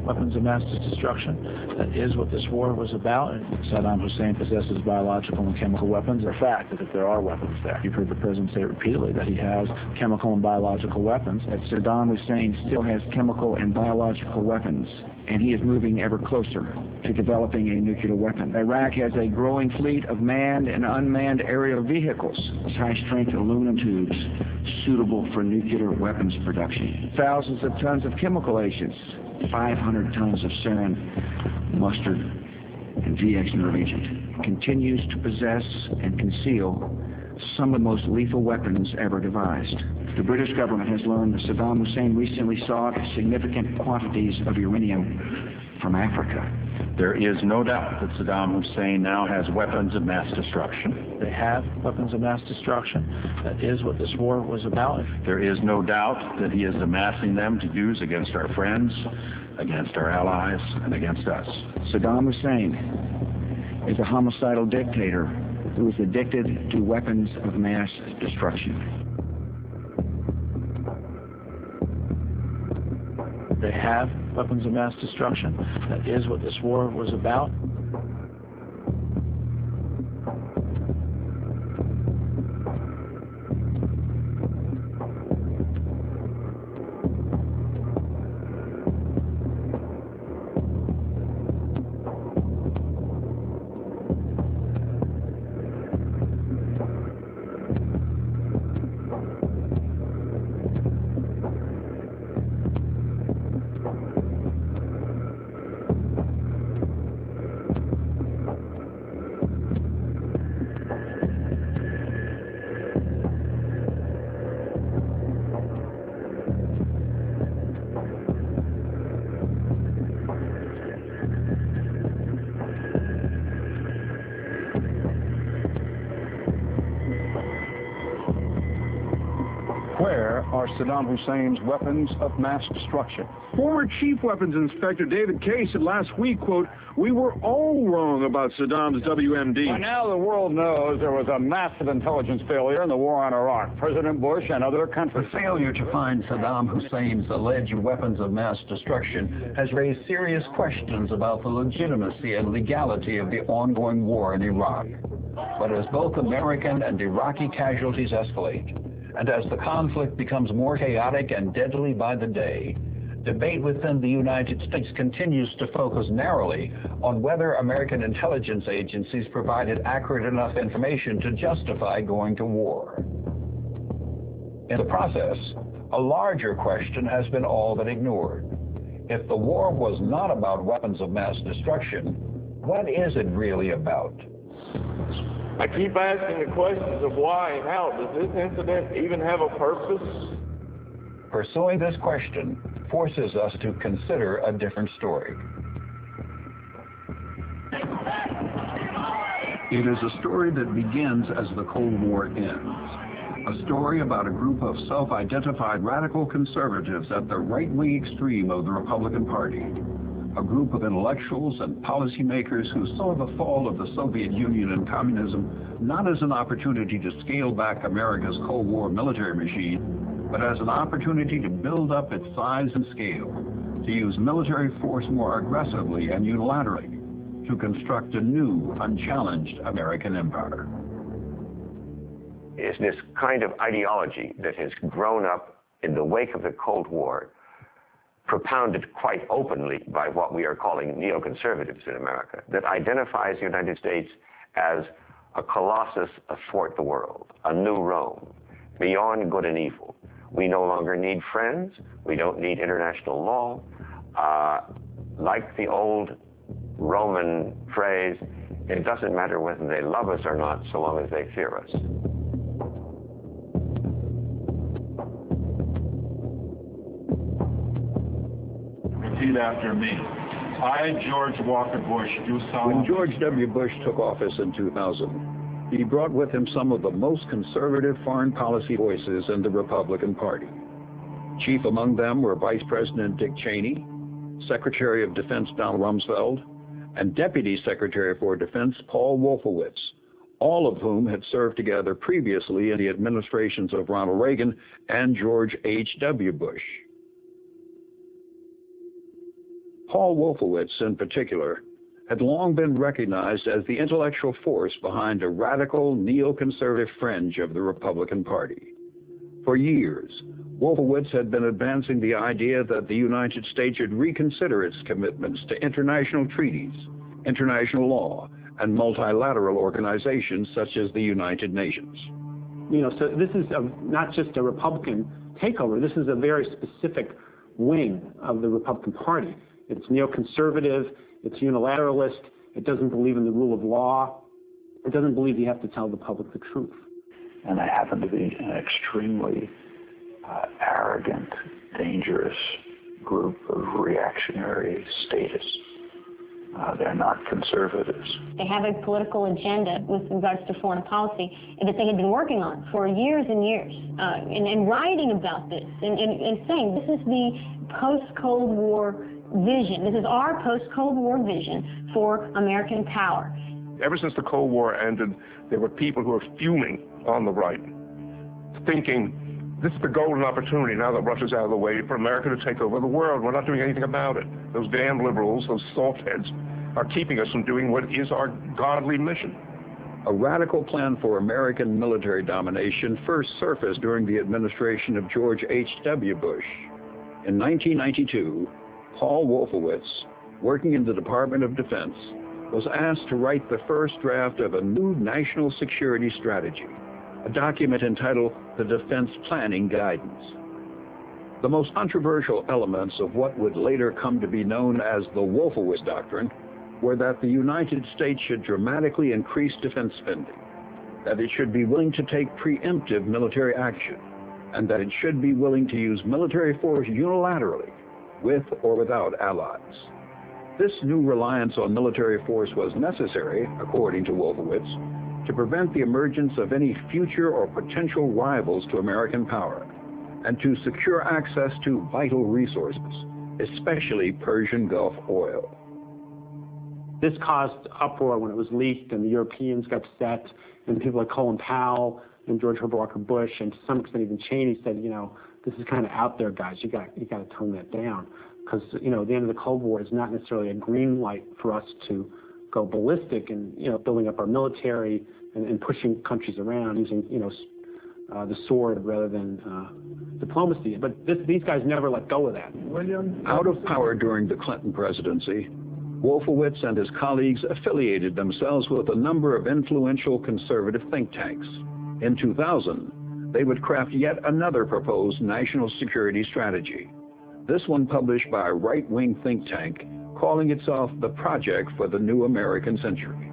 weapons of mass destruction. That is what this war was about. Saddam Hussein possesses biological and chemical weapons. The fact that if there are weapons there, you've heard the president say repeatedly that he has chemical and biological weapons, that Saddam Hussein still has chemical and biological weapons, and he is moving ever closer to developing a nuclear weapon. Iraq has a growing fleet of manned and unmanned aerial vehicles, high-strength aluminum tubes suitable for nuclear weapons production. Thousands of tons of chemical agents, 500 tons of sarin, mustard, and VX nerve agent, continues to possess and conceal some of the most lethal weapons ever devised. The British government has learned that Saddam Hussein recently sought significant quantities of uranium from Africa. There is no doubt that Saddam Hussein now has weapons of mass destruction. They have weapons of mass destruction. That is what this war was about. There is no doubt that he is amassing them to use against our friends, against our allies, and against us. Saddam Hussein is a homicidal dictator who is addicted to weapons of mass destruction. They have weapons of mass destruction. That is what this war was about. Where are Saddam Hussein's weapons of mass destruction? Former Chief Weapons Inspector David Kay said last week, quote, "We were all wrong about Saddam's WMD." By now the world knows there was a massive intelligence failure in the war on Iraq. President Bush and other countries. The failure to find Saddam Hussein's alleged weapons of mass destruction has raised serious questions about the legitimacy and legality of the ongoing war in Iraq. But as both American and Iraqi casualties escalate, and as the conflict becomes more chaotic and deadly by the day, debate within the United States continues to focus narrowly on whether American intelligence agencies provided accurate enough information to justify going to war. In the process, a larger question has been all but ignored. If the war was not about weapons of mass destruction, what is it really about? I keep asking the questions of why and how. Does this incident even have a purpose? Pursuing this question forces us to consider a different story. It is a story that begins as the Cold War ends. A story about a group of self-identified radical conservatives at the right-wing extreme of the Republican Party. A group of intellectuals and policymakers who saw the fall of the Soviet Union and communism not as an opportunity to scale back America's Cold War military machine, but as an opportunity to build up its size and scale, to use military force more aggressively and unilaterally, to construct a new, unchallenged American empire. Is this kind of ideology that has grown up in the wake of the Cold War, propounded quite openly by what we are calling neoconservatives in America, that identifies the United States as a colossus athwart the world, a new Rome, beyond good and evil. We no longer need friends. We don't need international law. Like the old Roman phrase, it doesn't matter whether they love us or not, so long as they fear us. Repeat after me. I, George Walker Bush, do solemnly... When George W. Bush took office in 2000, he brought with him some of the most conservative foreign policy voices in the Republican Party. Chief among them were Vice President Dick Cheney, Secretary of Defense Donald Rumsfeld, and Deputy Secretary for Defense Paul Wolfowitz, all of whom had served together previously in the administrations of Ronald Reagan and George H.W. Bush. Paul Wolfowitz, in particular, had long been recognized as the intellectual force behind a radical neoconservative fringe of the Republican Party. For years, Wolfowitz had been advancing the idea that the United States should reconsider its commitments to international treaties, international law, and multilateral organizations such as the United Nations. You know, so this is not just a Republican takeover. This is a very specific wing of the Republican Party. It's neoconservative, it's unilateralist, it doesn't believe in the rule of law, it doesn't believe you have to tell the public the truth. And they happen to be an extremely arrogant, dangerous group of reactionary statists. They're not conservatives. They have a political agenda with regards to foreign policy that they had been working on for years and years, and writing about this, and saying this is the post-Cold War vision. This is our post-Cold War vision for American power. Ever since the Cold War ended, there were people who were fuming on the right, thinking, this is the golden opportunity, now that Russia's out of the way, for America to take over the world. We're not doing anything about it. Those damn liberals, those soft heads, are keeping us from doing what is our godly mission. A radical plan for American military domination first surfaced during the administration of George H.W. Bush. In 1992, Paul Wolfowitz, working in the Department of Defense, was asked to write the first draft of a new national security strategy, a document entitled the Defense Planning Guidance. The most controversial elements of what would later come to be known as the Wolfowitz Doctrine were that the United States should dramatically increase defense spending, that it should be willing to take preemptive military action, and that it should be willing to use military force unilaterally, with or without allies. This new reliance on military force was necessary, according to Wolfowitz, to prevent the emergence of any future or potential rivals to American power, and to secure access to vital resources, especially Persian Gulf oil. This caused uproar when it was leaked, and the Europeans got upset, and people like Colin Powell and George Herbert Walker Bush, and to some extent even Cheney said, you know, this is kind of out there, guys. You got to tone that down, because you know the end of the Cold War is not necessarily a green light for us to go ballistic and building up our military and pushing countries around using the sword rather than diplomacy. But these guys never let go of that. Out of power during the Clinton presidency, Wolfowitz and his colleagues affiliated themselves with a number of influential conservative think tanks. In 2000, they would craft yet another proposed national security strategy, this one published by a right-wing think tank calling itself the Project for the New American Century.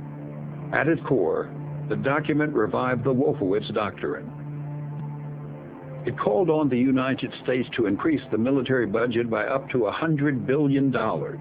At its core, the document revived the Wolfowitz Doctrine. It called on the United States to increase the military budget by up to $100 billion,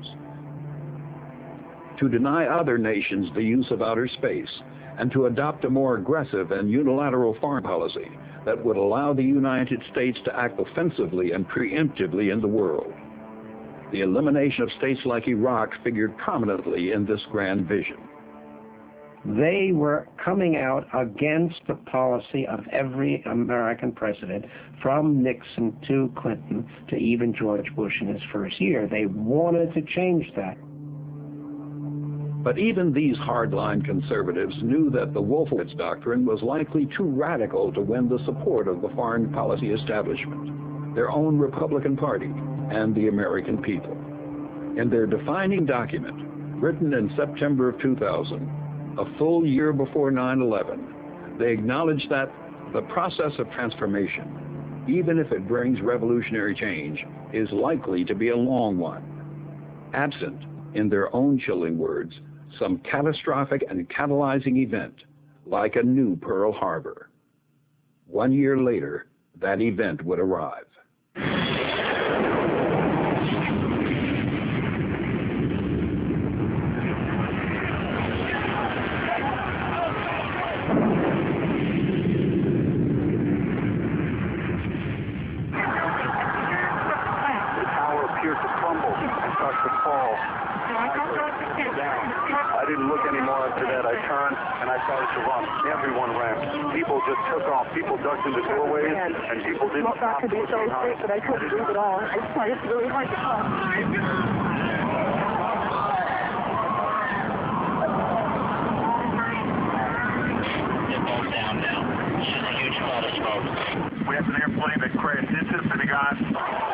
to deny other nations the use of outer space, and to adopt a more aggressive and unilateral foreign policy that would allow the United States to act offensively and preemptively in the world. The elimination of states like Iraq figured prominently in this grand vision. They were coming out against the policy of every American president, from Nixon to Clinton to even George Bush in his first year. They wanted to change that. But even these hardline conservatives knew that the Wolfowitz Doctrine was likely too radical to win the support of the foreign policy establishment, their own Republican Party, and the American people. In their defining document, written in September of 2000, a full year before 9/11, they acknowledged that the process of transformation, even if it brings revolutionary change, is likely to be a long one, absent, in their own chilling words, some catastrophic and catalyzing event, like a new Pearl Harbor. 1 year later, that event would arrive. I didn't look anymore after that. I turned and I started to run. Everyone ran. People just took off. People ducked into doorways, and people didn't stop. I could be so sick that I couldn't breathe at all. I just find it's really hard to talk. We have an airplane that crashed into the Pentagon.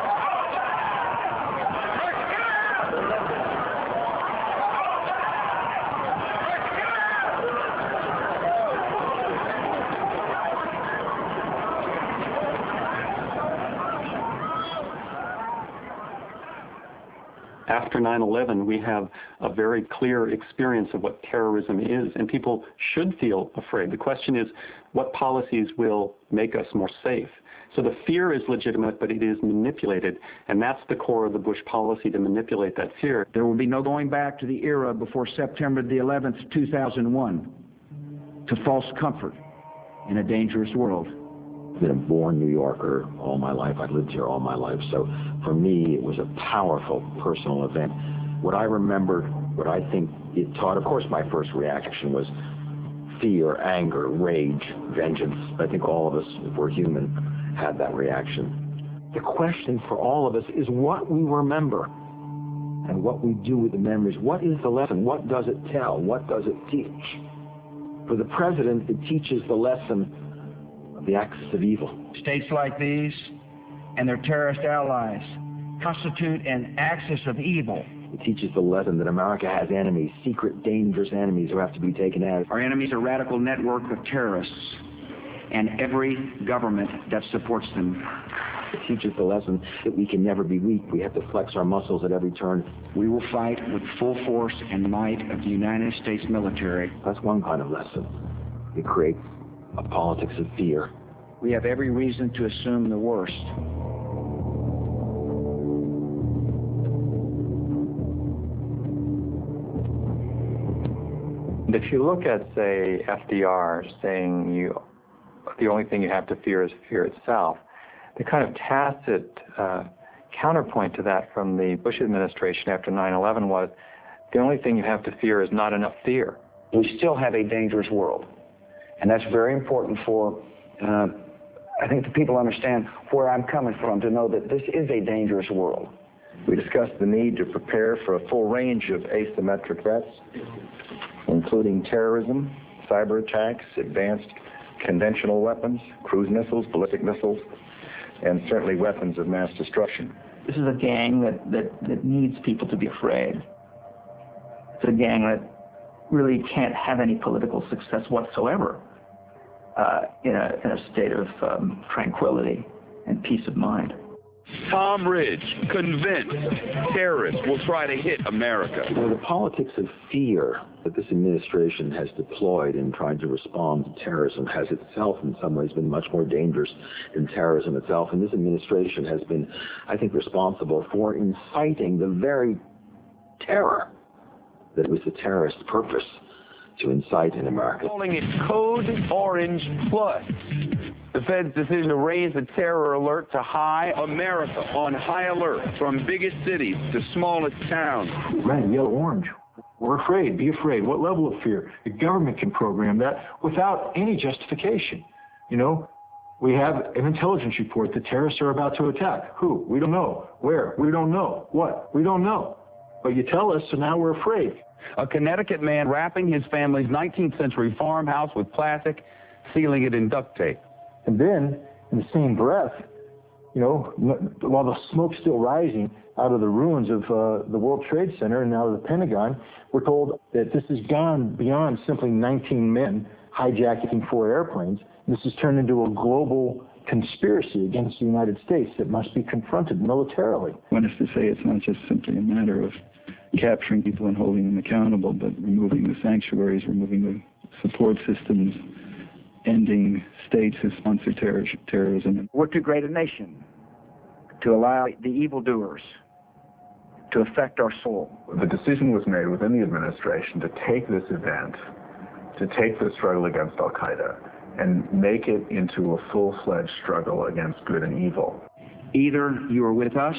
After 9/11, we have a very clear experience of what terrorism is, and people should feel afraid. The question is, what policies will make us more safe? So the fear is legitimate, but it is manipulated, and that's the core of the Bush policy, to manipulate that fear. There will be no going back to the era before September the 11th, 2001, to false comfort in a dangerous world. I've been a born New Yorker all my life. I've lived here all my life. So for me, it was a powerful personal event. What I remember, what I think it taught, of course, my first reaction was fear, anger, rage, vengeance. I think all of us, if we're human, had that reaction. The question for all of us is what we remember and what we do with the memories. What is the lesson? What does it tell? What does it teach? For the president, it teaches the lesson of the axis of evil. States like these and their terrorist allies constitute an axis of evil. It teaches the lesson that America has enemies, secret, dangerous enemies who have to be taken out. Our enemies are a radical network of terrorists and every government that supports them. It teaches the lesson that we can never be weak. We have to flex our muscles at every turn. We will fight with full force and might of the United States military. That's one kind of lesson. It creates a politics of fear. We have every reason to assume the worst. If you look at, say, FDR saying the only thing you have to fear is fear itself, the kind of tacit counterpoint to that from the Bush administration after 9/11 was the only thing you have to fear is not enough fear. We still have a dangerous world. And that's very important for, I think, the people understand where I'm coming from, to know that this is a dangerous world. We discussed the need to prepare for a full range of asymmetric threats, including terrorism, cyber attacks, advanced conventional weapons, cruise missiles, ballistic missiles, and certainly weapons of mass destruction. This is a gang that needs people to be afraid. It's a gang that really can't have any political success whatsoever in a state of tranquility and peace of mind. Tom Ridge, convinced terrorists will try to hit America. Well, the politics of fear that this administration has deployed in trying to respond to terrorism has itself in some ways been much more dangerous than terrorism itself. And this administration has been, I think, responsible for inciting the very terror that was the terrorist purpose to incite in America. Calling it Code Orange Plus. The Fed's decision to raise the terror alert to high. America on high alert from biggest cities to smallest towns. Red, yellow, orange. We're afraid. Be afraid. What level of fear? The government can program that without any justification. You know, we have an intelligence report that terrorists are about to attack. Who? We don't know. Where? We don't know. What? We don't know. But you tell us, so now we're afraid. A Connecticut man wrapping his family's 19th century farmhouse with plastic, sealing it in duct tape. And then, in the same breath, you know, while the smoke's still rising out of the ruins of the World Trade Center and out of the Pentagon, we're told that this has gone beyond simply 19 men hijacking 4 airplanes. This has turned into a global conspiracy against the United States that must be confronted militarily. One is to say it's not just simply a matter of capturing people and holding them accountable, but removing the sanctuaries, removing the support systems, ending states who sponsor terrorism. We're too great a nation to allow the evildoers to affect our soul. The decision was made within the administration to take this event, to take the struggle against Al-Qaeda, and make it into a full-fledged struggle against good and evil. Either you are with us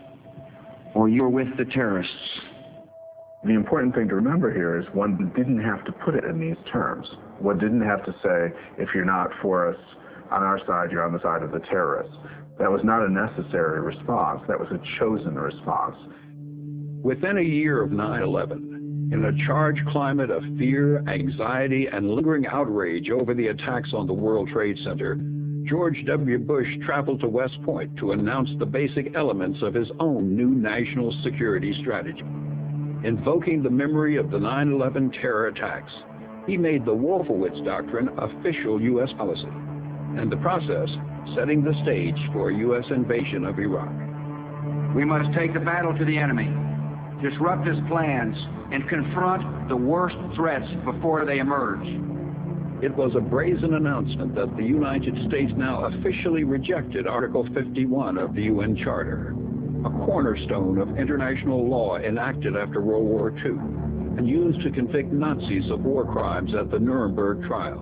or you are with the terrorists. The important thing to remember here is one didn't have to put it in these terms. One didn't have to say, if you're not for us on our side, you're on the side of the terrorists. That was not a necessary response. That was a chosen response. Within a year of 9/11, in a charged climate of fear, anxiety, and lingering outrage over the attacks on the World Trade Center, George W. Bush traveled to West Point to announce the basic elements of his own new national security strategy. Invoking the memory of the 9/11 terror attacks, he made the Wolfowitz Doctrine official U.S. policy, and the process setting the stage for a U.S. invasion of Iraq. We must take the battle to the enemy, disrupt his plans, and confront the worst threats before they emerge. It was a brazen announcement that the United States now officially rejected Article 51 of the UN Charter, a cornerstone of international law enacted after World War II and used to convict Nazis of war crimes at the Nuremberg trials.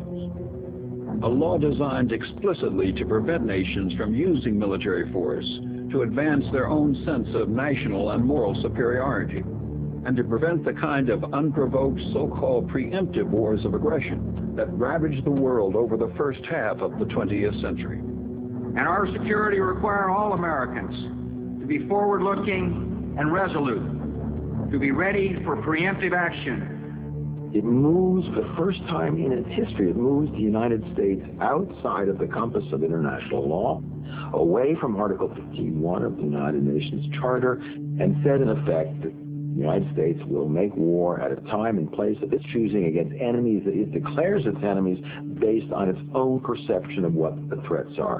A law designed explicitly to prevent nations from using military force to advance their own sense of national and moral superiority, and to prevent the kind of unprovoked so-called preemptive wars of aggression that ravaged the world over the first half of the 20th century. And our security requires all Americans to be forward-looking and resolute, to be ready for preemptive action. It moves, for the first time in its history, it moves the United States outside of the compass of international law, away from Article 51 of the United Nations Charter, and said in effect that the United States will make war at a time and place of its choosing against enemies that it declares its enemies based on its own perception of what the threats are.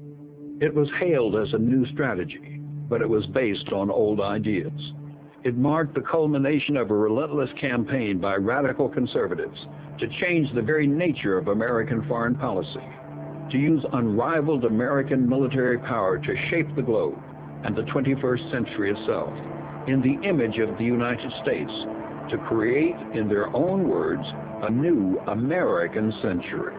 It was hailed as a new strategy, but it was based on old ideas. It marked the culmination of a relentless campaign by radical conservatives to change the very nature of American foreign policy, to use unrivaled American military power to shape the globe and the 21st century itself in the image of the United States, to create, in their own words, a new American century.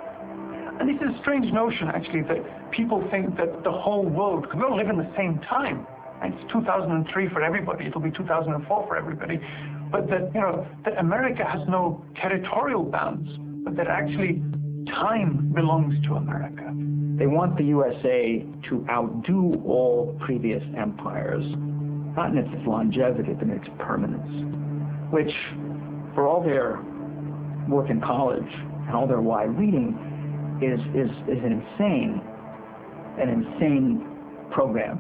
And this is a strange notion, actually, that people think that the whole world, because we all live in the same time. It's 2003 for everybody. It'll be 2004 for everybody. But that, that America has no territorial bounds, but that actually time belongs to America. They want the USA to outdo all previous empires, not in its longevity, but in its permanence, which, for all their work in college and all their wide reading, is an insane program.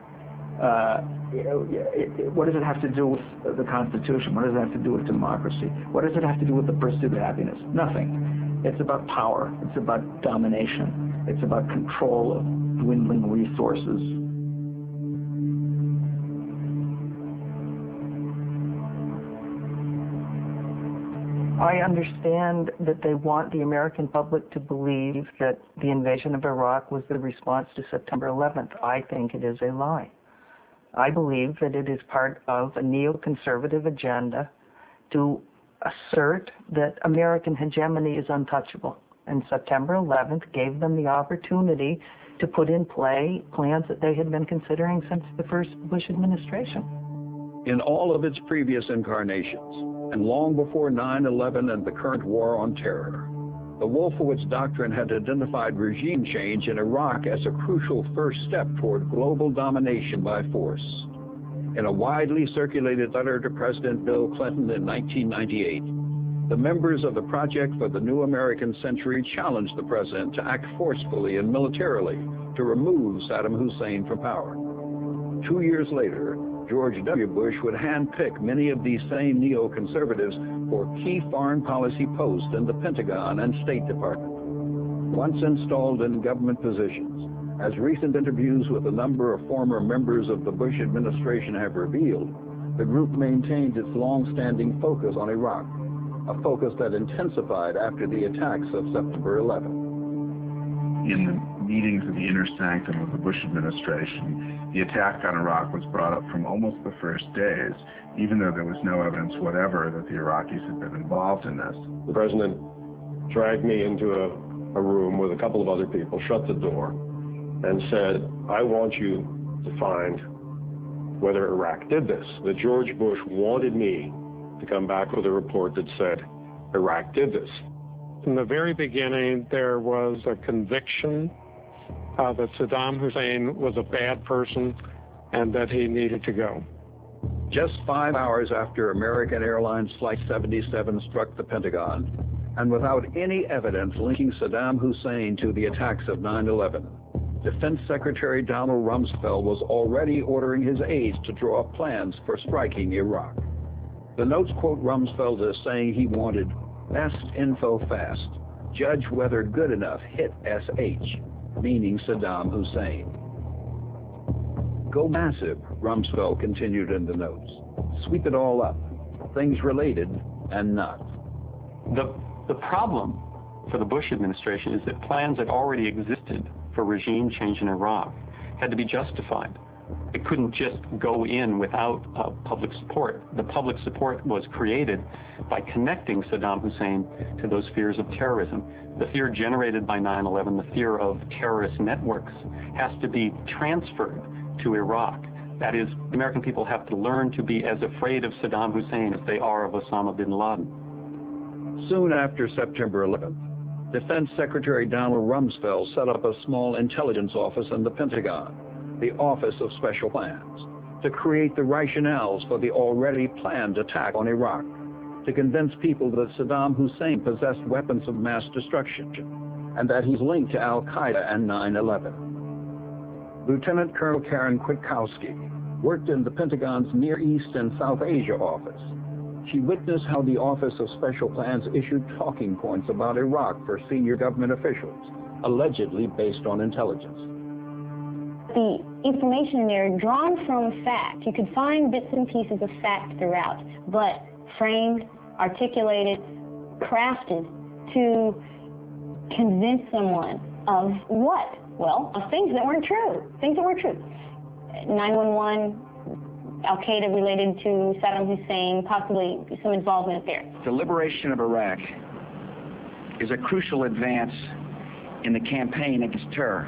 What does it have to do with the Constitution? What does it have to do with democracy? What does it have to do with the pursuit of happiness? Nothing. It's about power. It's about domination. It's about control of dwindling resources. I understand that they want the American public to believe that the invasion of Iraq was the response to September 11th. I think it is a lie. I believe that it is part of a neoconservative agenda to assert that American hegemony is untouchable. And September 11th gave them the opportunity to put in play plans that they had been considering since the first Bush administration. In all of its previous incarnations, and long before 9/11 and the current war on terror, the Wolfowitz Doctrine had identified regime change in Iraq as a crucial first step toward global domination by force. In a widely circulated letter to President Bill Clinton in 1998, the members of the Project for the New American Century challenged the president to act forcefully and militarily to remove Saddam Hussein from power. 2 years later, George W. Bush would handpick many of these same neoconservatives for key foreign policy posts in the Pentagon and State Department. Once installed in government positions, as recent interviews with a number of former members of the Bush administration have revealed, the group maintained its long-standing focus on Iraq, a focus that intensified after the attacks of September 11. In the meetings of the inner sanctum of the Bush administration, the attack on Iraq was brought up from almost the first days, even though there was no evidence whatever that the Iraqis had been involved in this. The president dragged me into a room with a couple of other people, shut the door, and said, I want you to find whether Iraq did this. That George Bush wanted me to come back with a report that said Iraq did this. From the very beginning, there was a conviction that Saddam Hussein was a bad person and that he needed to go. Just 5 hours after American Airlines Flight 77 struck the Pentagon, and without any evidence linking Saddam Hussein to the attacks of 9/11. Defense Secretary Donald Rumsfeld was already ordering his aides to draw up plans for striking Iraq. The notes quote Rumsfeld as saying he wanted best info fast, judge whether good enough hit SH, meaning Saddam Hussein. Go massive, Rumsfeld continued in the notes. Sweep it all up, things related and not. The problem for the Bush administration is that plans that already existed for regime change in Iraq had to be justified. It couldn't just go in without public support. The public support was created by connecting Saddam Hussein to those fears of terrorism. The fear generated by 9/11, the fear of terrorist networks, has to be transferred to Iraq. That is, the American people have to learn to be as afraid of Saddam Hussein as they are of Osama bin Laden. Soon after September 11th, Defense Secretary Donald Rumsfeld set up a small intelligence office in the Pentagon, the Office of Special Plans, to create the rationales for the already planned attack on Iraq, to convince people that Saddam Hussein possessed weapons of mass destruction, and that he's linked to Al-Qaeda and 9/11. Lieutenant Colonel Karen Kwiatkowski worked in the Pentagon's Near East and South Asia office. She witnessed how the Office of Special Plans issued talking points about Iraq for senior government officials, allegedly based on intelligence. The information in there drawn from fact. You could find bits and pieces of fact throughout, but framed, articulated, crafted to convince someone of what? Well, of things that weren't true. Things that weren't true. 9/11, Al-Qaeda related to Saddam Hussein, possibly some involvement there. The liberation of Iraq is a crucial advance in the campaign against terror.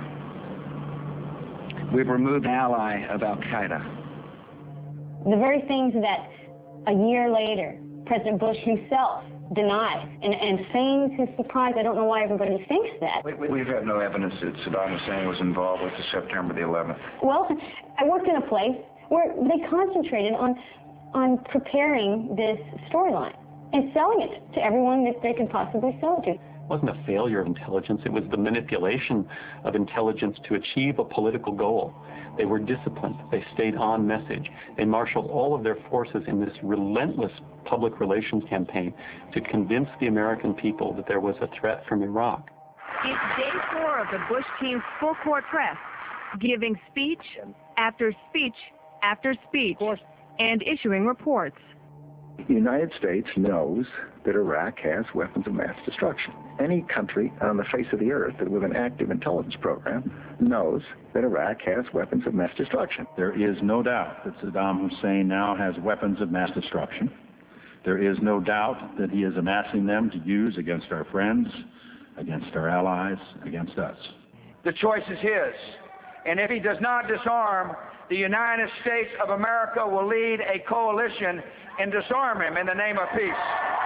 We've removed an ally of Al-Qaeda. The very things that a year later, President Bush himself denies and feigns his surprise. I don't know why everybody thinks that. We've had no evidence that Saddam Hussein was involved with the September the 11th. Well, I worked in a place where they concentrated on preparing this storyline and selling it to everyone that they could possibly sell it to. It wasn't a failure of intelligence. It was the manipulation of intelligence to achieve a political goal. They were disciplined. They stayed on message. They marshaled all of their forces in this relentless public relations campaign to convince the American people that there was a threat from Iraq. It's day 4 of the Bush team's full-court press, giving speech after speech after speech and issuing reports. The United States knows that Iraq has weapons of mass destruction. Any country on the face of the earth that with an active intelligence program knows that Iraq has weapons of mass destruction. There is no doubt that Saddam Hussein now has weapons of mass destruction. There is no doubt that he is amassing them to use against our friends, against our allies, against us. The choice is his. And if he does not disarm, the United States of America will lead a coalition and disarm him in the name of peace.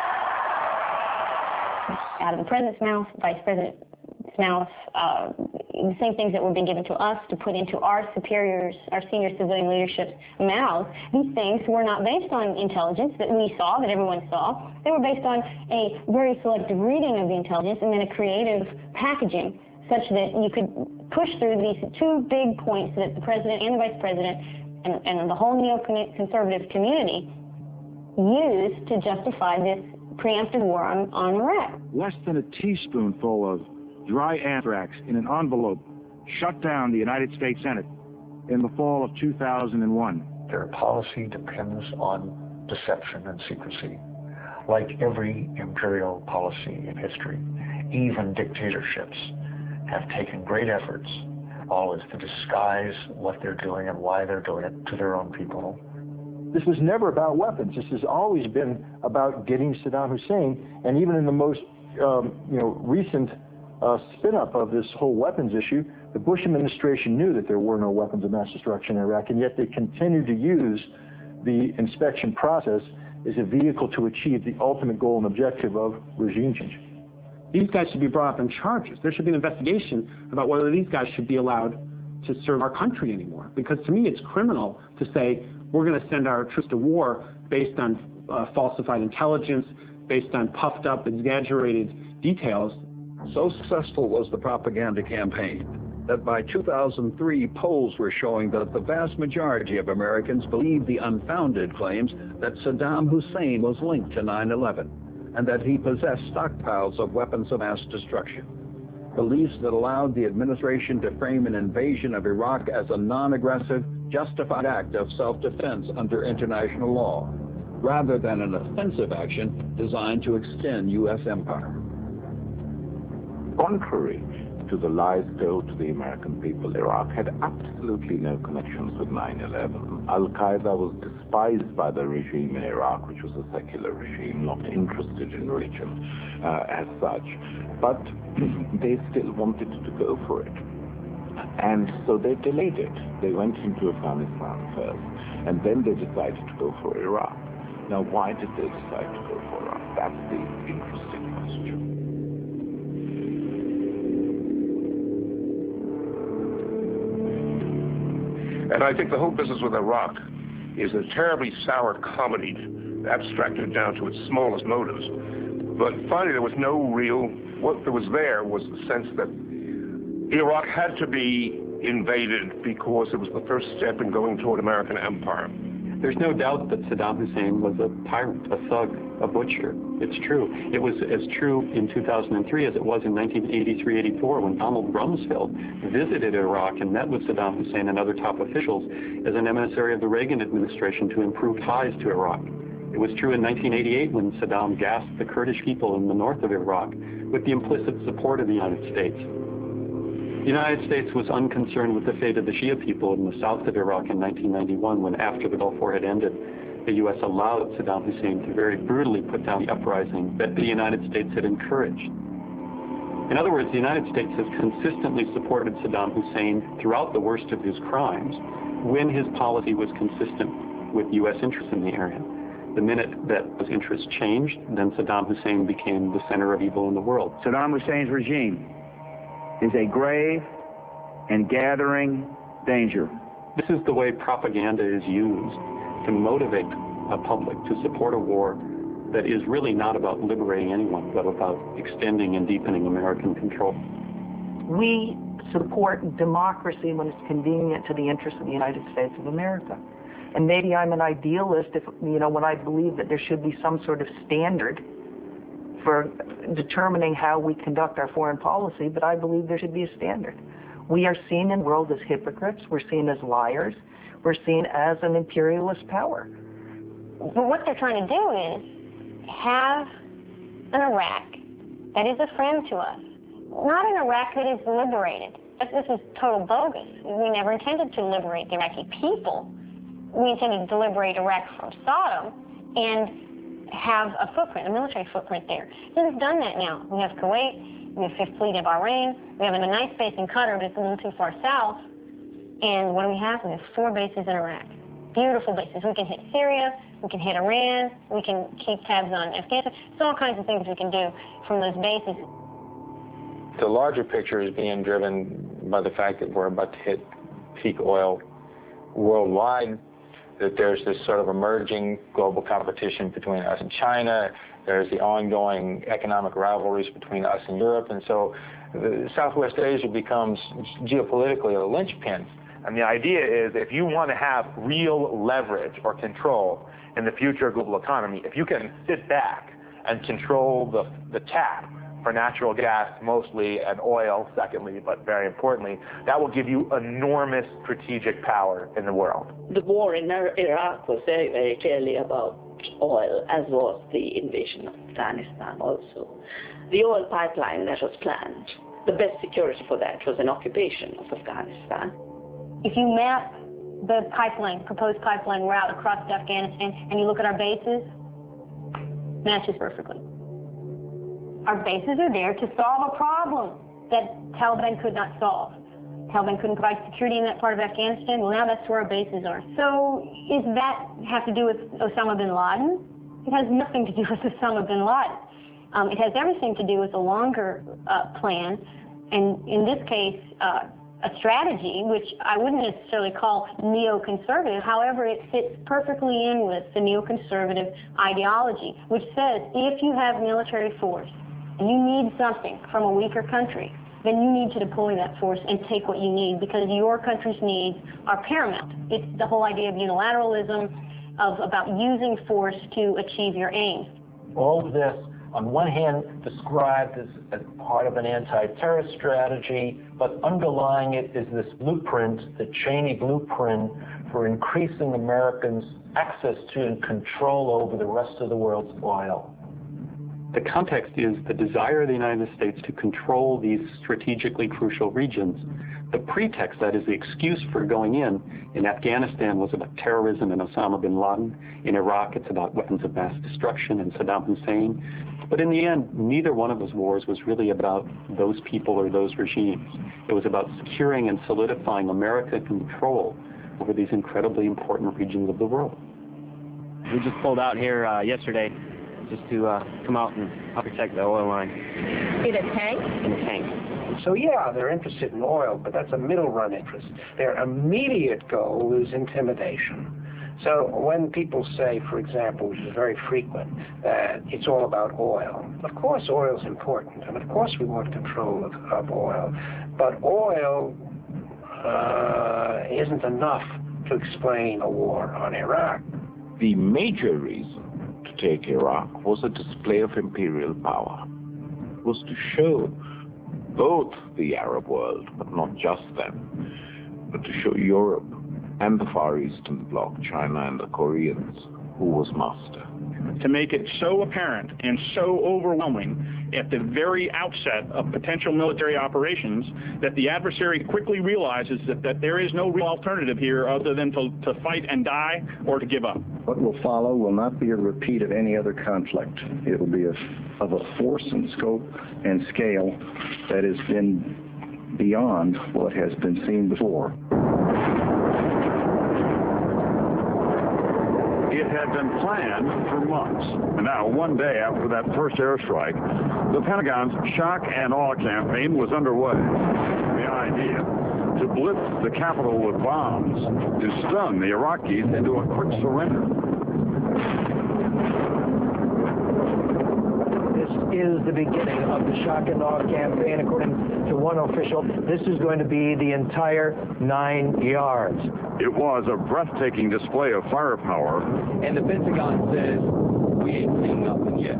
Out of the president's mouth, vice president's mouth, the same things that were being given to us to put into our superiors, our senior civilian leadership's mouths, these things were not based on intelligence that we saw, that everyone saw. They were based on a very selective reading of the intelligence and then a creative packaging such that you could push through these two big points that the president and the vice president and the whole neoconservative community used to justify this preemptive war on Iraq. Less than a teaspoonful of dry anthrax in an envelope shut down the United States Senate in the fall of 2001. Their policy depends on deception and secrecy, like every imperial policy in history. Even dictatorships have taken great efforts, always to disguise what they're doing and why they're doing it to their own people. This was never about weapons. This has always been about getting Saddam Hussein, and even in the most recent spin-up of this whole weapons issue, the Bush administration knew that there were no weapons of mass destruction in Iraq, and yet they continued to use the inspection process as a vehicle to achieve the ultimate goal and objective of regime change. These guys should be brought up on charges. There should be an investigation about whether these guys should be allowed to serve our country anymore. Because to me, it's criminal to say we're going to send our troops to war based on falsified intelligence, based on puffed up, exaggerated details. So successful was the propaganda campaign that by 2003, polls were showing that the vast majority of Americans believed the unfounded claims that Saddam Hussein was linked to 9/11 and that he possessed stockpiles of weapons of mass destruction. Beliefs that allowed the administration to frame an invasion of Iraq as a non-aggressive, justified act of self-defense under international law, rather than an offensive action designed to extend U.S. empire. Contrary to the lies told to the American people, Iraq had absolutely no connections with 9/11. Al-Qaeda was despised by the regime in Iraq, which was a secular regime, not interested in religion as such. But they still wanted to go for it. And so they delayed it. They went into Afghanistan first, and then they decided to go for Iraq. Now, why did they decide to go for Iraq? That's the interesting question. And I think the whole business with Iraq is a terribly sour comedy, abstracted down to its smallest motives. But finally, there was no real, what there was there was the sense that Iraq had to be invaded because it was the first step in going toward American empire. There's no doubt that Saddam Hussein was a tyrant, a thug, a butcher. It's true. It was as true in 2003 as it was in 1983-84 when Donald Rumsfeld visited Iraq and met with Saddam Hussein and other top officials as an emissary of the Reagan administration to improve ties to Iraq. It was true in 1988 when Saddam gassed the Kurdish people in the north of Iraq with the implicit support of the United States. The United States was unconcerned with the fate of the Shia people in the south of Iraq in 1991 when, after the Gulf War had ended, the U.S. allowed Saddam Hussein to very brutally put down the uprising that the United States had encouraged. In other words, the United States has consistently supported Saddam Hussein throughout the worst of his crimes when his policy was consistent with U.S. interests in the area. The minute that those interests changed, then Saddam Hussein became the center of evil in the world. Saddam Hussein's regime is a grave and gathering danger. This is the way propaganda is used to motivate a public to support a war that is really not about liberating anyone, but about extending and deepening American control. We support democracy when it's convenient to the interests of the United States of America. And maybe I'm an idealist if, when I believe that there should be some sort of standard for determining how we conduct our foreign policy, but I believe there should be a standard. We are seen in the world as hypocrites, we're seen as liars, we're seen as an imperialist power. But what they're trying to do is have an Iraq that is a friend to us, not an Iraq that is liberated. This is total bogus. We never intended to liberate the Iraqi people. We intended to liberate Iraq from Saddam and have a footprint, a military footprint there. So we've done that now. We have Kuwait, we have Fifth Fleet in Bahrain, we have a nice base in Qatar, but it's a little too far south. And what do we have? We have 4 bases in Iraq. Beautiful bases. We can hit Syria, we can hit Iran, we can keep tabs on Afghanistan. So all kinds of things we can do from those bases. The larger picture is being driven by the fact that we're about to hit peak oil worldwide, that there's this sort of emerging global competition between us and China. There's the ongoing economic rivalries between us and Europe. And so Southwest Asia becomes geopolitically a linchpin. And the idea is if you want to have real leverage or control in the future of global economy, if you can sit back and control the tap for natural gas mostly and oil secondly, but very importantly, that will give you enormous strategic power in the world. The war in Iraq was very, very clearly about oil, as was the invasion of Afghanistan also. The oil pipeline that was planned, the best security for that was an occupation of Afghanistan. If you map the pipeline, proposed pipeline route across Afghanistan, and you look at our bases, matches perfectly. Our bases are there to solve a problem that Taliban could not solve. Taliban couldn't provide security in that part of Afghanistan. Well, now that's where our bases are. So does that have to do with Osama bin Laden? It has nothing to do with Osama bin Laden. It has everything to do with a longer plan. And in this case, strategy, which I wouldn't necessarily call neoconservative. However, it fits perfectly in with the neoconservative ideology, which says if you have military force and you need something from a weaker country, then you need to deploy that force and take what you need because your country's needs are paramount. It's the whole idea of unilateralism, about using force to achieve your aims. All of this, on one hand, described as part of an anti-terror strategy, but underlying it is this blueprint, the Cheney blueprint for increasing Americans' access to and control over the rest of the world's oil. The context is the desire of the United States to control these strategically crucial regions. The pretext, that is the excuse for going in Afghanistan was about terrorism and Osama bin Laden. In Iraq, it's about weapons of mass destruction and Saddam Hussein. But in the end, neither one of those wars was really about those people or those regimes. It was about securing and solidifying American control over these incredibly important regions of the world. We just pulled out here yesterday just to come out and help protect the oil line. In a tank? In a tank. So yeah, they're interested in oil, but that's a middle-run interest. Their immediate goal is intimidation. So when people say, for example, which is very frequent, that it's all about oil, of course oil is important, and of course we want control of oil, but oil isn't enough to explain a war on Iraq. The major reason to take Iraq was a display of imperial power. It was to show both the Arab world, but not just them, but to show Europe and the Far Eastern Bloc, China and the Koreans, who was master. To make it so apparent and so overwhelming at the very outset of potential military operations that the adversary quickly realizes that there is no real alternative here other than to fight and die or to give up. What will follow will not be a repeat of any other conflict. It will be of a force and scope and scale that has been beyond what has been seen before. It had been planned for months. And now, one day after that first airstrike, the Pentagon's shock and awe campaign was underway. The idea to blitz the capital with bombs, to stun the Iraqis into a quick surrender. This is the beginning of the shock and awe campaign. According to one official, this is going to be the entire 9 yards. It was a breathtaking display of firepower. And the Pentagon says, we ain't seen nothing yet.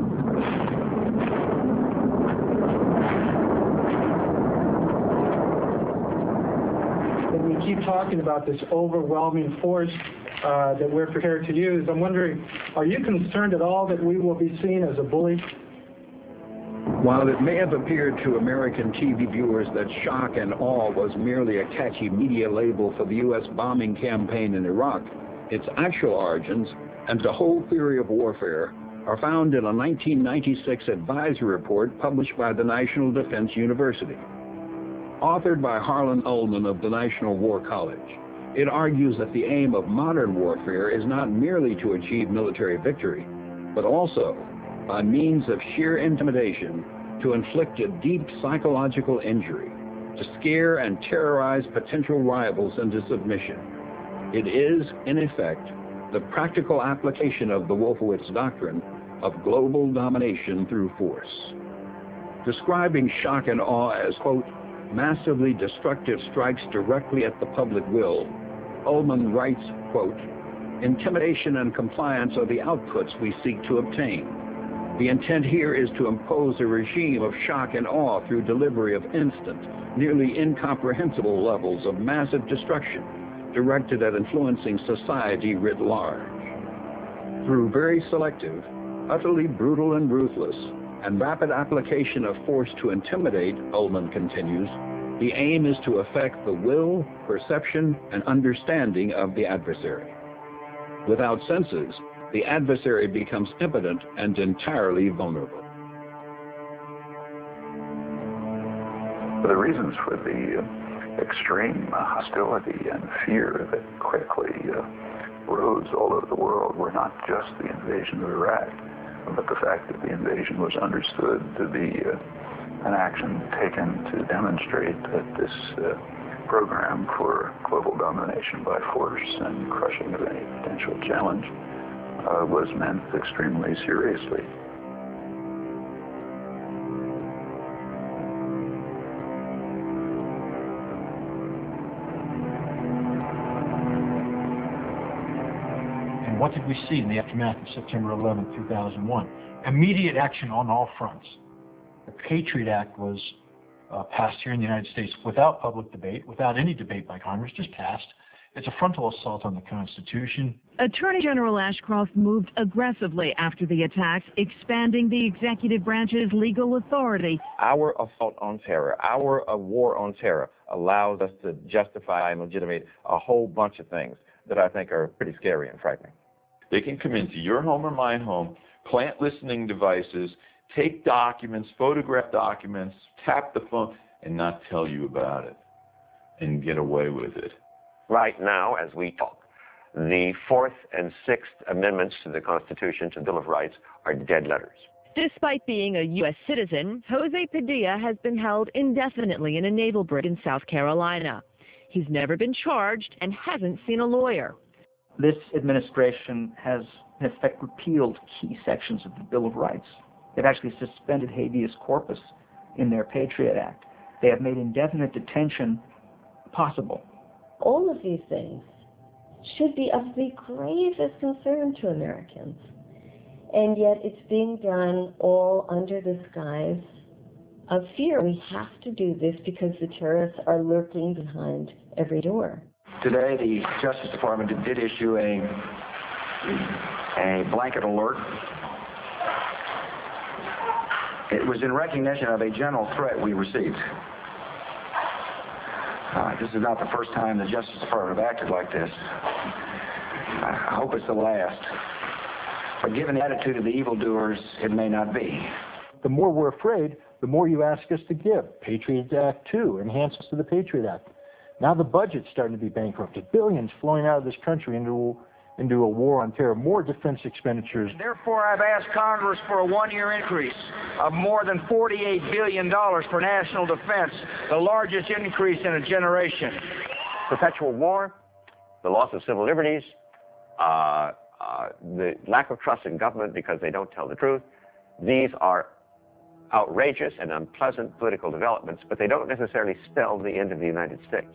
When we keep talking about this overwhelming force that we're prepared to use, I'm wondering, are you concerned at all that we will be seen as a bully? While it may have appeared to American TV viewers that shock and awe was merely a catchy media label for the U.S. bombing campaign in Iraq, its actual origins and the whole theory of warfare are found in a 1996 advisory report published by the National Defense University. Authored by Harlan Ullman of the National War College, it argues that the aim of modern warfare is not merely to achieve military victory, but also, by means of sheer intimidation, to inflict a deep psychological injury, to scare and terrorize potential rivals into submission. It is, in effect, the practical application of the Wolfowitz doctrine of global domination through force. Describing shock and awe as, quote, massively destructive strikes directly at the public will, Ullman writes, quote, intimidation and compliance are the outputs we seek to obtain. The intent here is to impose a regime of shock and awe through delivery of instant, nearly incomprehensible levels of massive destruction directed at influencing society writ large. Through very selective, utterly brutal and ruthless, and rapid application of force to intimidate, Ullman continues, the aim is to affect the will, perception, and understanding of the adversary. Without senses, the adversary becomes impotent and entirely vulnerable. The reasons for the extreme hostility and fear that quickly rose all over the world were not just the invasion of Iraq, but the fact that the invasion was understood to be an action taken to demonstrate that this program for global domination by force and crushing of any potential challenge was meant extremely seriously. And what did we see in the aftermath of September 11, 2001? Immediate action on all fronts. The Patriot Act was passed here in the United States without public debate, without any debate by Congress, just passed. It's a frontal assault on the Constitution. Attorney General Ashcroft moved aggressively after the attacks, expanding the executive branch's legal authority. Our assault on terror, our war on terror, allows us to justify and legitimate a whole bunch of things that I think are pretty scary and frightening. They can come into your home or my home, plant listening devices, take documents, photograph documents, tap the phone, and not tell you about it, and get away with it. Right now, as we talk, the Fourth and Sixth Amendments to the Constitution, to the Bill of Rights, are dead letters. Despite being a U.S. citizen, Jose Padilla has been held indefinitely in a naval brig in South Carolina. He's never been charged and hasn't seen a lawyer. This administration has, in effect, repealed key sections of the Bill of Rights. They've actually suspended habeas corpus in their Patriot Act. They have made indefinite detention possible. All of these things should be of the gravest concern to Americans. And yet it's being done all under the guise of fear. We have to do this because the terrorists are lurking behind every door. Today, the Justice Department did issue a blanket alert. It was in recognition of a general threat we received. This is not the first time the Justice Department have acted like this. I hope it's the last. But given the attitude of the evildoers, it may not be. The more we're afraid, the more you ask us to give. Patriot Act 2, enhancements to the Patriot Act. Now the budget's starting to be bankrupted. Billions flowing out of this country into a war on terror. More defense expenditures. Therefore, I've asked Congress for a one-year increase of more than $48 billion for national defense, the largest increase in a generation. Perpetual war, the loss of civil liberties, the lack of trust in government because they don't tell the truth. These are outrageous and unpleasant political developments, but they don't necessarily spell the end of the United States.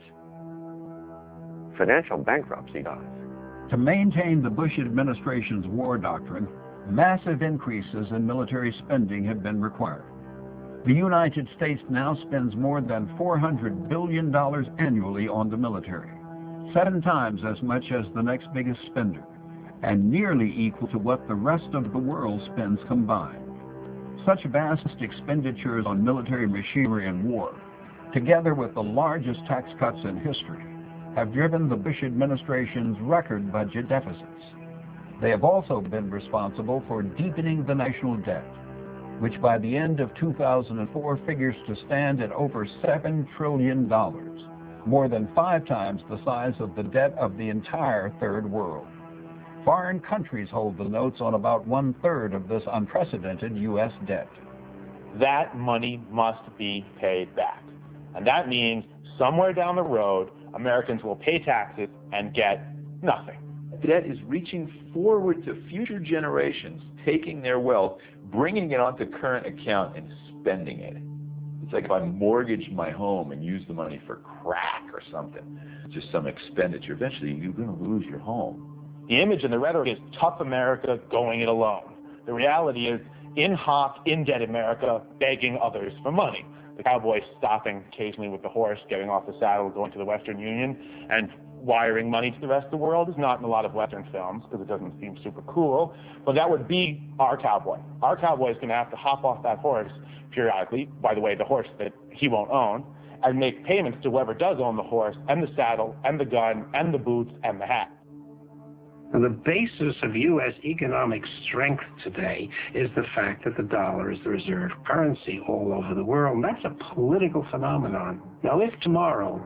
Financial bankruptcy does. To maintain the Bush administration's war doctrine, massive increases in military spending have been required. The United States now spends more than $400 billion annually on the military, 7 times as much as the next biggest spender, and nearly equal to what the rest of the world spends combined. Such vast expenditures on military machinery and war, together with the largest tax cuts in history, have driven the Bush administration's record budget deficits. They have also been responsible for deepening the national debt, which by the end of 2004 figures to stand at over $7 trillion, more than 5 times the size of the debt of the entire Third World. Foreign countries hold the notes on about 1/3 of this unprecedented U.S. debt. That money must be paid back. And that means somewhere down the road, Americans will pay taxes and get nothing. Debt is reaching forward to future generations, taking their wealth, bringing it onto current account and spending it. It's like if I mortgaged my home and used the money for crack or something, just some expenditure. Eventually, you're going to lose your home. The image and the rhetoric is tough America going it alone. The reality is in-debt America begging others for money. The cowboy stopping occasionally with the horse, getting off the saddle, going to the Western Union, and wiring money to the rest of the world is not in a lot of Western films because it doesn't seem super cool, but that would be our cowboy. Our cowboy is going to have to hop off that horse periodically, by the way, the horse that he won't own, and make payments to whoever does own the horse, and the saddle, and the gun, and the boots, and the hat. And the basis of U.S. economic strength today is the fact that the dollar is the reserve currency all over the world. And that's a political phenomenon. Now, if tomorrow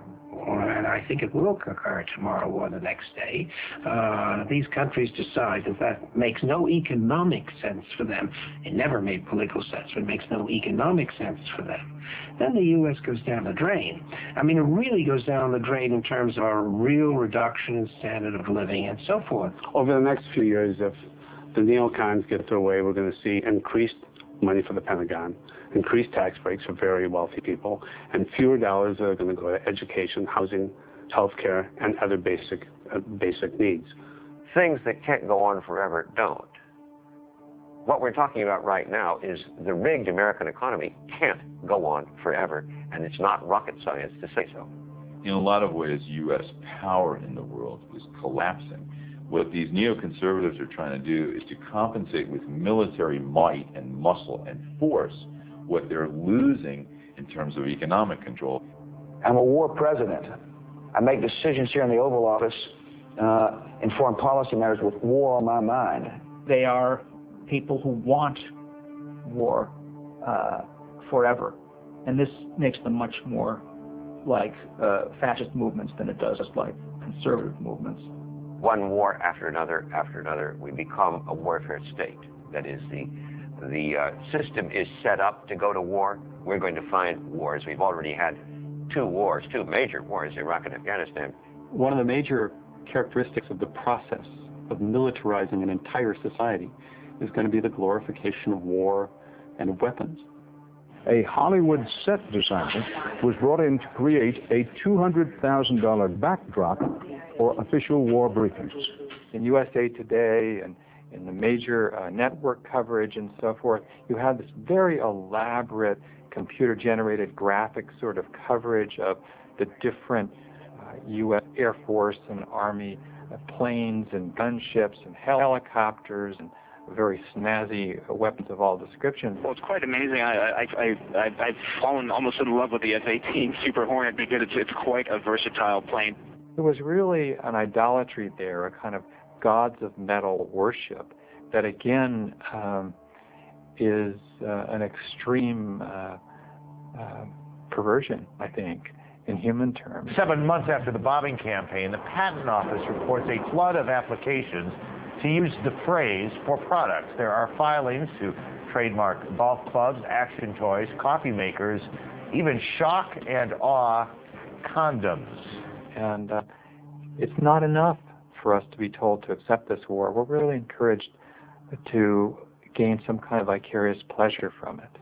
and I think it will occur tomorrow or the next day, these countries decide that that makes no economic sense for them. It never made political sense, but it makes no economic sense for them. Then the U.S. goes down the drain. I mean, it really goes down the drain in terms of a real reduction in standard of living and so forth. Over the next few years, if the neocons get their way, we're going to see increased money for the Pentagon, increased tax breaks for very wealthy people, and fewer dollars that are going to go to education, housing, healthcare, and other basic needs. Things that can't go on forever don't. What we're talking about right now is the rigged American economy can't go on forever, and it's not rocket science to say so. In a lot of ways, U.S. power in the world is collapsing. What these neoconservatives are trying to do is to compensate with military might and muscle and force what they're losing in terms of economic control. I'm a war president. I make decisions here in the Oval Office in foreign policy matters with war on my mind. They are people who want war forever. And this makes them much more like fascist movements than it does like conservative movements. One war after another, we become a warfare state. That is, the system is set up to go to war. We're going to find wars. We've already had two major wars, Iraq and Afghanistan. One of the major characteristics of the process of militarizing an entire society is going to be the glorification of war and of weapons. A Hollywood set designer was brought in to create a $200,000 backdrop for official war briefings. In USA Today and in the major network coverage and so forth, you have this very elaborate computer-generated graphic sort of coverage of the different U.S. Air Force and Army planes and gunships and helicopters and very snazzy weapons of all descriptions. Well, it's quite amazing. I've fallen almost in love with the F-18 Super Hornet because it's quite a versatile plane. There was really an idolatry there, a kind of gods of metal worship that again is an extreme perversion, I think, in human terms. 7 months after the bombing campaign, the Patent Office reports a flood of applications to use the phrase for products. There are filings to trademark golf clubs, action toys, coffee makers, even shock and awe condoms. And it's not enough for us to be told to accept this war. We're really encouraged to gain some kind of vicarious pleasure from it.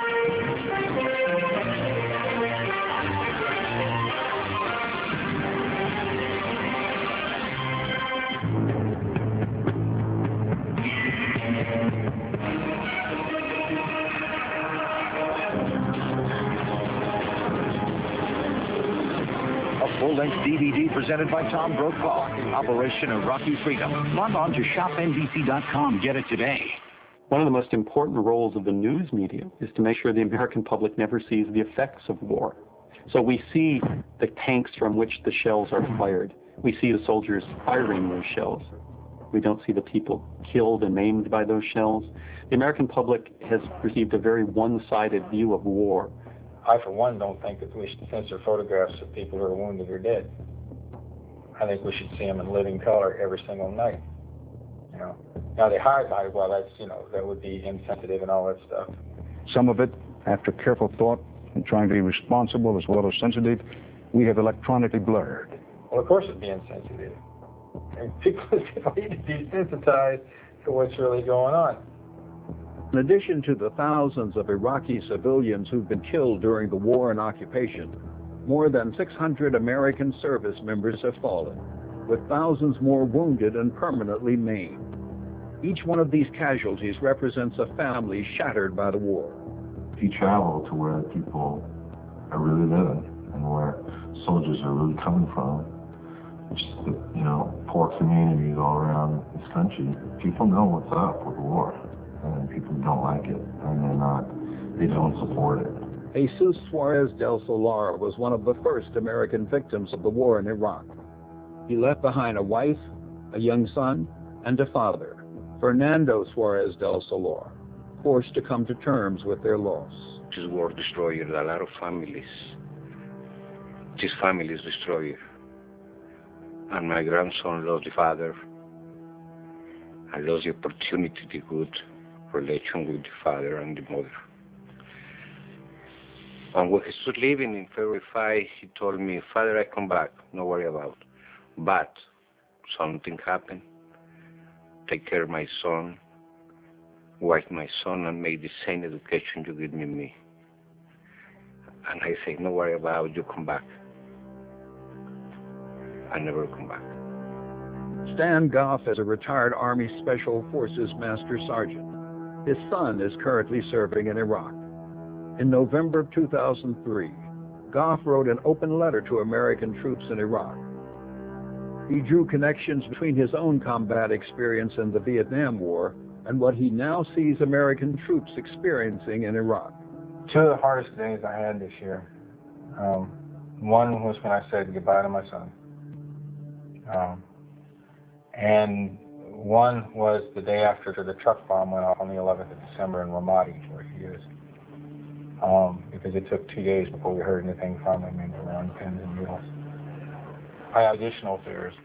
Full-length DVD presented by Tom Brokaw, Operation Iraqi Freedom. Log on to shopnbc.com. Get it today. One of the most important roles of the news media is to make sure the American public never sees the effects of war. So we see the tanks from which the shells are fired. We see the soldiers firing those shells. We don't see the people killed and maimed by those shells. The American public has received a very one-sided view of war. I, for one, don't think that we should censor photographs of people who are wounded or dead. I think we should see them in living color every single night. You know, now they hide, well, that's, you know, that would be insensitive and all that stuff. Some of it, after careful thought and trying to be responsible as well as sensitive, we have electronically blurred. Well, of course it'd be insensitive. And people need to be desensitized to what's really going on. In addition to the thousands of Iraqi civilians who've been killed during the war and occupation, more than 600 American service members have fallen, with thousands more wounded and permanently maimed. Each one of these casualties represents a family shattered by the war. If you travel to where people are really living and where soldiers are really coming from, which is the, you know, poor communities all around this country, people know what's up with the war. And people don't like it, and they don't support it. Jesus Suarez del Solar was one of the first American victims of the war in Iraq. He left behind a wife, a young son, and a father, Fernando Suarez del Solar, forced to come to terms with their loss. This war destroyed a lot of families. This family is destroyed. And my grandson lost the father. I lost the opportunity to good relation with the father and the mother. And when he was leaving in February 5, he told me, Father, I come back, no worry about it. But something happened. Take care of my son, wife my son, and make the same education you give me. And I say, no worry about it, you come back. I never come back. Stan Goff is a retired Army Special Forces Master Sergeant. His son is currently serving in Iraq. In November of 2003, Goff wrote an open letter to American troops in Iraq. He drew connections between his own combat experience in the Vietnam War and what he now sees American troops experiencing in Iraq. Two of the hardest days I had this year. One was when I said goodbye to my son. And one was the day after the truck bomb went off on the 11th of December in Ramadi, where he is. Because it took 2 days before we heard anything from him around pins and needles. I have additional fears.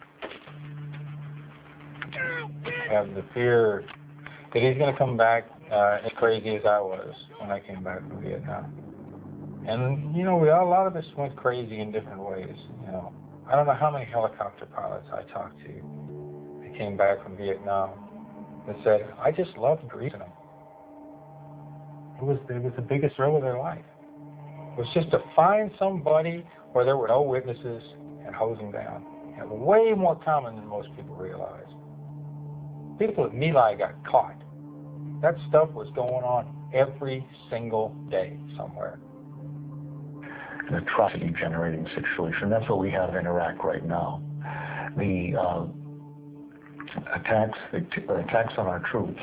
I have the fear that he's going to come back as crazy as I was when I came back from Vietnam. And, you know, a lot of us went crazy in different ways, you know. I don't know how many helicopter pilots I talked to that came back from Vietnam that said, I just loved greeting them. It was the biggest thrill of their life. It was just to find somebody where there were no witnesses and hose them down. And way more common than most people realize. People at My Lai got caught. That stuff was going on every single day somewhere. An atrocity-generating situation. That's what we have in Iraq right now. The attacks on our troops,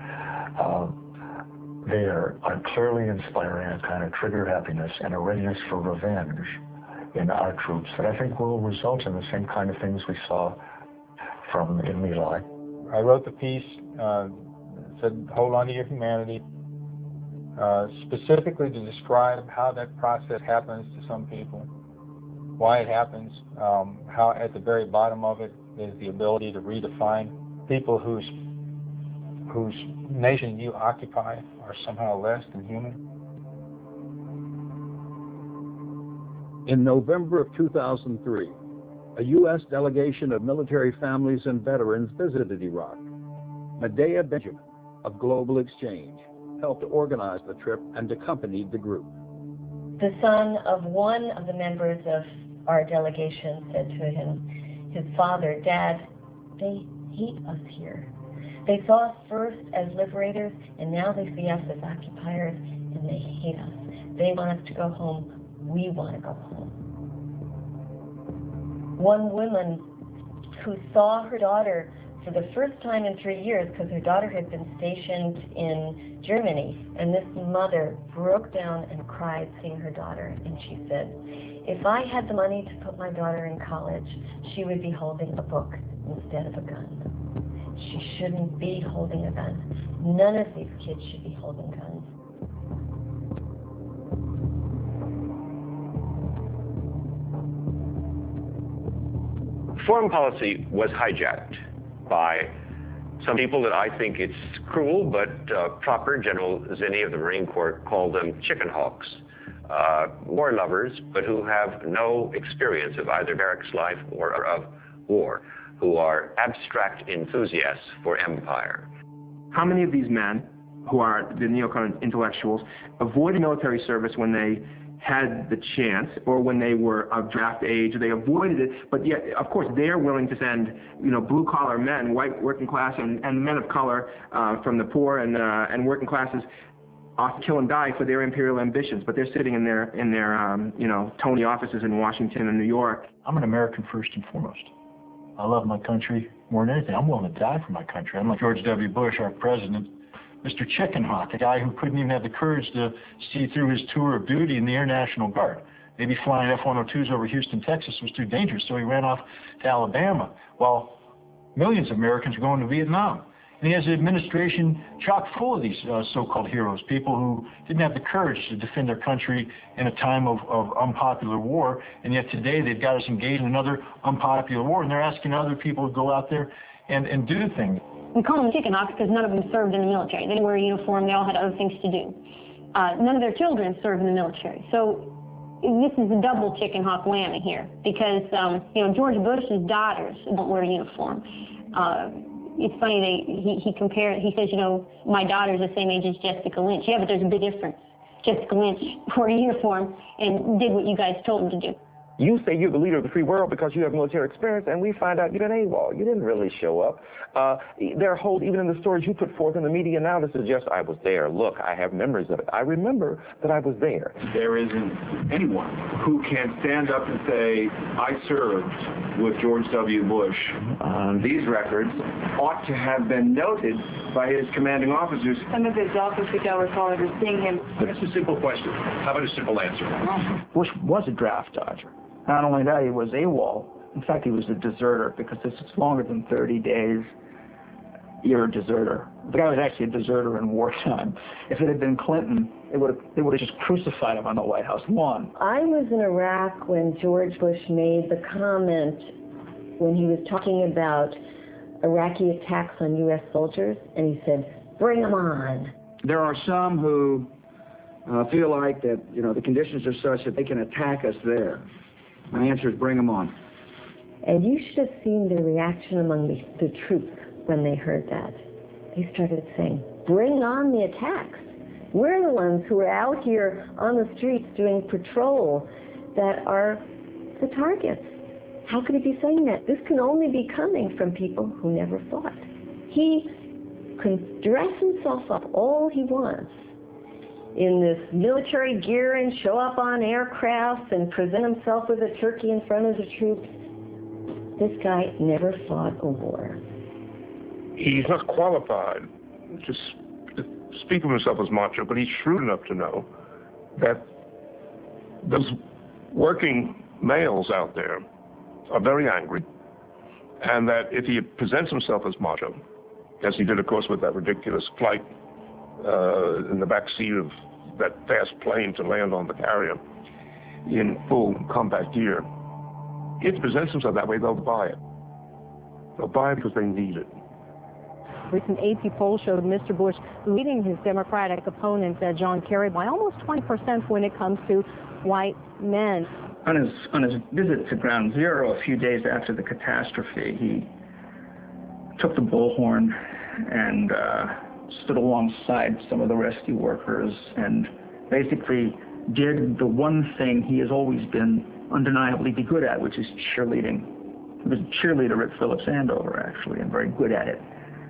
they are clearly inspiring a kind of triggered happiness and a readiness for revenge in our troops that I think will result in the same kind of things we saw in My Lai. I wrote the piece, said hold on to your humanity, specifically to describe how that process happens to some people, why it happens, how at the very bottom of it is the ability to redefine people whose nation you occupy are somehow less than human. In November of 2003, a U.S. delegation of military families and veterans visited Iraq. Medea Benjamin of Global Exchange helped organize the trip and accompanied the group. The son of one of the members of our delegation said to him, his father, Dad, they hate us here. They saw us first as liberators, and now they see us as occupiers, and they hate us. They want us to go home. We want to go home. One woman who saw her daughter for the first time in 3 years, because her daughter had been stationed in Germany, and this mother broke down and cried seeing her daughter, and she said, if I had the money to put my daughter in college, she would be holding a book instead of a gun. She shouldn't be holding a gun. None of these kids should be holding guns. Foreign policy was hijacked by some people that I think it's cruel but proper. General Zinni of the Marine Corps called them chicken hawks, war lovers, but who have no experience of either barracks life or of war, who are abstract enthusiasts for empire. How many of these men, who are the neocon intellectuals, avoided military service when they had the chance, or when they were of draft age, they avoided it, but yet, of course, they're willing to send, blue-collar men, white working class, and men of color from the poor and working classes off to kill and die for their imperial ambitions, but they're sitting in their Tony offices in Washington and New York. I'm an American first and foremost. I love my country more than anything. I'm willing to die for my country. I'm like George W. Bush, our president, Mr. Chickenhawk, a guy who couldn't even have the courage to see through his tour of duty in the Air National Guard. Maybe flying F-102s over Houston, Texas was too dangerous, so he ran off to Alabama, while millions of Americans were going to Vietnam. And he has an administration chock full of these so-called heroes, people who didn't have the courage to defend their country in a time of unpopular war, and yet today they've got us engaged in another unpopular war, and they're asking other people to go out there and do things. We call them chicken hawks because none of them served in the military. They didn't wear a uniform. They all had other things to do. None of their children served in the military. So this is a double chicken hawk whammy here because, George Bush's daughters don't wear a uniform. It's funny, he says, my daughter's the same age as Jessica Lynch. Yeah, but there's a big difference. Jessica Lynch wore a uniform and did what you guys told him to do. You say you're the leader of the free world because you have military experience, and we find out you're an AWOL. You didn't really show up. There are holes even in the stories you put forth in the media now that suggest I was there. Look, I have memories of it. I remember that I was there. There isn't anyone who can stand up and say, I served with George W. Bush. These records ought to have been noted by his commanding officers. Some of his officers, I recall, ever seeing him. That's a simple question. How about a simple answer? Bush was a draft dodger. Not only that, he was AWOL. In fact, he was a deserter because this is longer than 30 days. You're a deserter. The guy was actually a deserter in wartime. If it had been Clinton, they would have just crucified him on the White House lawn. I was in Iraq when George Bush made the comment when he was talking about Iraqi attacks on U.S. soldiers, and he said, bring them on. There are some who feel like that, the conditions are such that they can attack us there. My answer is bring them on. And you should have seen the reaction among the troops when they heard that. They started saying, bring on the attacks. We're the ones who are out here on the streets doing patrol that are the targets. How could he be saying that? This can only be coming from people who never fought. He can dress himself up all he wants in this military gear and show up on aircrafts and present himself with a turkey in front of the troops. This guy never fought a war. He's not qualified to speak of himself as macho, but he's shrewd enough to know that those working males out there are very angry, and that if he presents himself as macho, as he did, of course, with that ridiculous flight in the back seat of that fast plane to land on the carrier in full combat gear, if he presents himself that way, they'll buy it. They'll buy it because they need it. Recent AP poll showed Mr. Bush leading his Democratic opponent, John Kerry, by almost 20% when it comes to white men. On his visit to Ground Zero a few days after the catastrophe, he took the bullhorn and stood alongside some of the rescue workers and basically did the one thing he has always been undeniably be good at, which is cheerleading. He was a cheerleader at Phillips Andover, actually, and very good at it.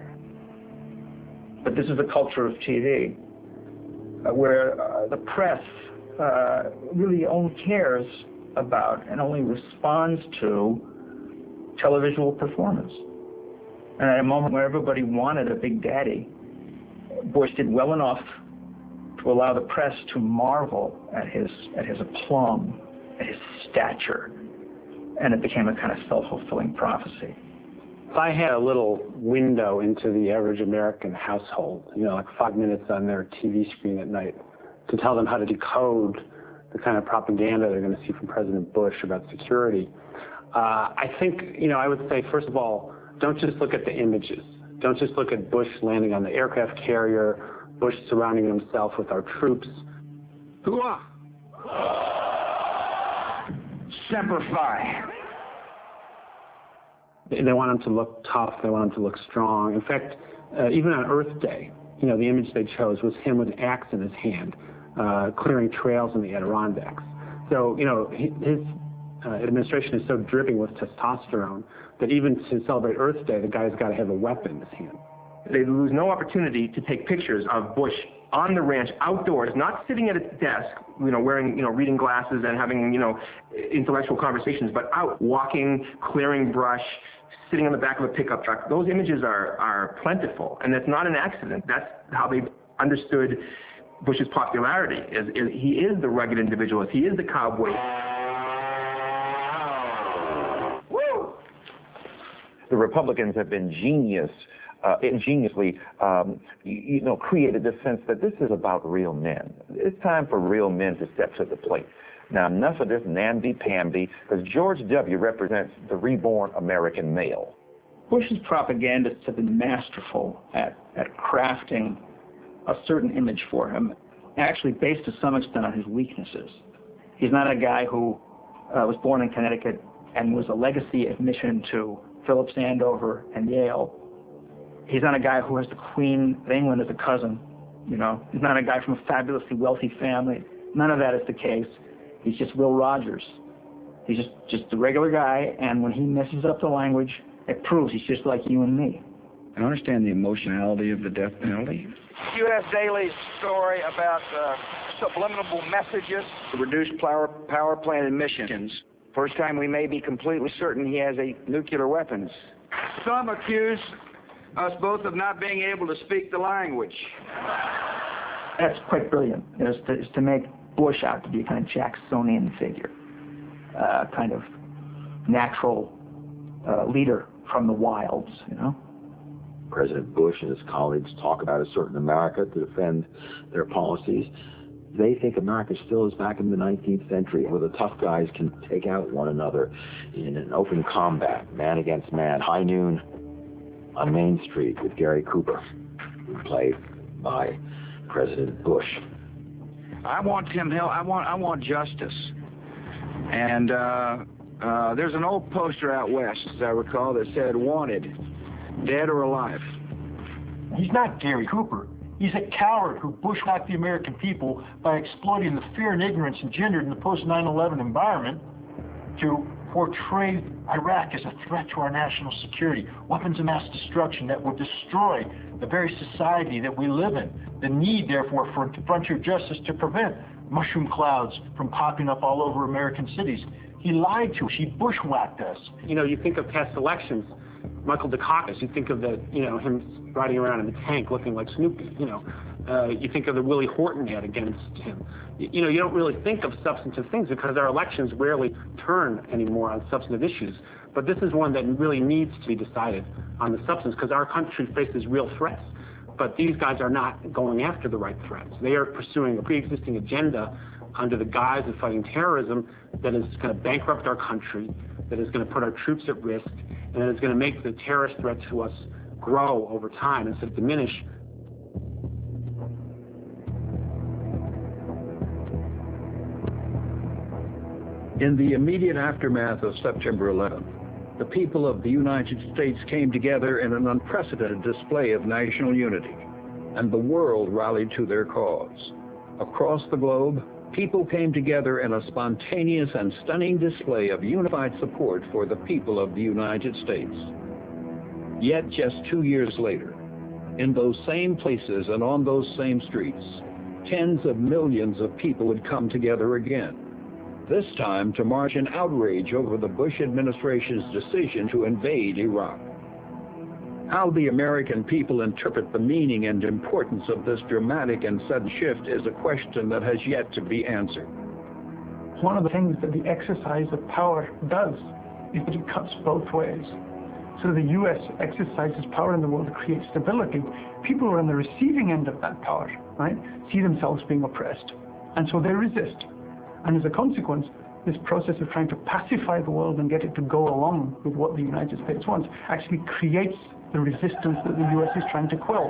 But this is the culture of TV, where the press really only cares about and only responds to televisual performance. And at a moment where everybody wanted a big daddy, Bush did well enough to allow the press to marvel at his aplomb, at his stature, and it became a kind of self-fulfilling prophecy. If I had a little window into the average American household, like 5 minutes on their TV screen at night, to tell them how to decode the kind of propaganda they're going to see from President Bush about security, I think, I would say, first of all, don't just look at the images. Don't just look at Bush landing on the aircraft carrier, Bush surrounding himself with our troops. Hooah! Semper Fi. They want him to look tough. They want him to look strong. In fact, even on Earth Day, the image they chose was him with an axe in his hand, clearing trails in the Adirondacks. So, his administration is so dripping with testosterone that even to celebrate Earth Day, the guy's got to have a weapon in his hand. They lose no opportunity to take pictures of Bush on the ranch, outdoors, not sitting at his desk, wearing, reading glasses and having, intellectual conversations, but out walking, clearing brush, sitting on the back of a pickup truck. Those images are plentiful, and that's not an accident. That's how they understood Bush's popularity. He is the rugged individualist. He is the cowboy. The Republicans have been genius ingeniously, created this sense that this is about real men. It's time for real men to step to the plate. Now, enough of this namby-pamby, because George W. represents the reborn American male. Bush's propagandists have been masterful at crafting a certain image for him, actually based to some extent on his weaknesses. He's not a guy who was born in Connecticut and was a legacy admission to Phillips Andover and Yale. He's not a guy who has the Queen of England as a cousin, He's not a guy from a fabulously wealthy family. None of that is the case. He's just Will Rogers. He's just a regular guy, and when he messes up the language, it proves he's just like you and me. I understand the emotionality of the death penalty. U.S. Daily's story about subliminal messages. Reduced power plant emissions. First time we may be completely certain he has nuclear weapons. Some accuse us both of not being able to speak the language. That's quite brilliant, is to make Bush out to be a kind of Jacksonian figure, kind of natural leader from the wilds, President Bush and his colleagues talk about a certain America to defend their policies. They think America still is back in the 19th century, where the tough guys can take out one another in an open combat, man against man. High Noon on Main Street with Gary Cooper, played by President Bush. I want justice. And there's an old poster out west, as I recall, that said, "Wanted, dead or alive." He's not Gary Cooper. He's a coward who bushwhacked the American people by exploiting the fear and ignorance engendered in the post-9/11 environment to portray Iraq as a threat to our national security, weapons of mass destruction that will destroy the very society that we live in. The need, therefore, for frontier justice to prevent mushroom clouds from popping up all over American cities. He lied to us. He bushwhacked us. You think of past elections, Michael Dukakis, you think of him riding around in a tank looking like Snoopy, you think of the Willie Horton ad against him. You don't really think of substantive things because our elections rarely turn anymore on substantive issues. But this is one that really needs to be decided on the substance because our country faces real threats. But these guys are not going after the right threats. They are pursuing a pre-existing agenda under the guise of fighting terrorism that is going to bankrupt our country, that is going to put our troops at risk, and that is going to make the terrorist threat to us grow over time instead of diminish. In the immediate aftermath of September 11th, the people of the United States came together in an unprecedented display of national unity, and the world rallied to their cause. Across the globe, people came together in a spontaneous and stunning display of unified support for the people of the United States. Yet just 2 years later, in those same places and on those same streets, tens of millions of people had come together again, this time to march in outrage over the Bush administration's decision to invade Iraq. How the American people interpret the meaning and importance of this dramatic and sudden shift is a question that has yet to be answered. One of the things that the exercise of power does is that it cuts both ways. So the U.S. exercises power in the world to create stability. People who are on the receiving end of that power, right, see themselves being oppressed. And so they resist. And as a consequence, this process of trying to pacify the world and get it to go along with what the United States wants actually creates the resistance that the U.S. is trying to quell.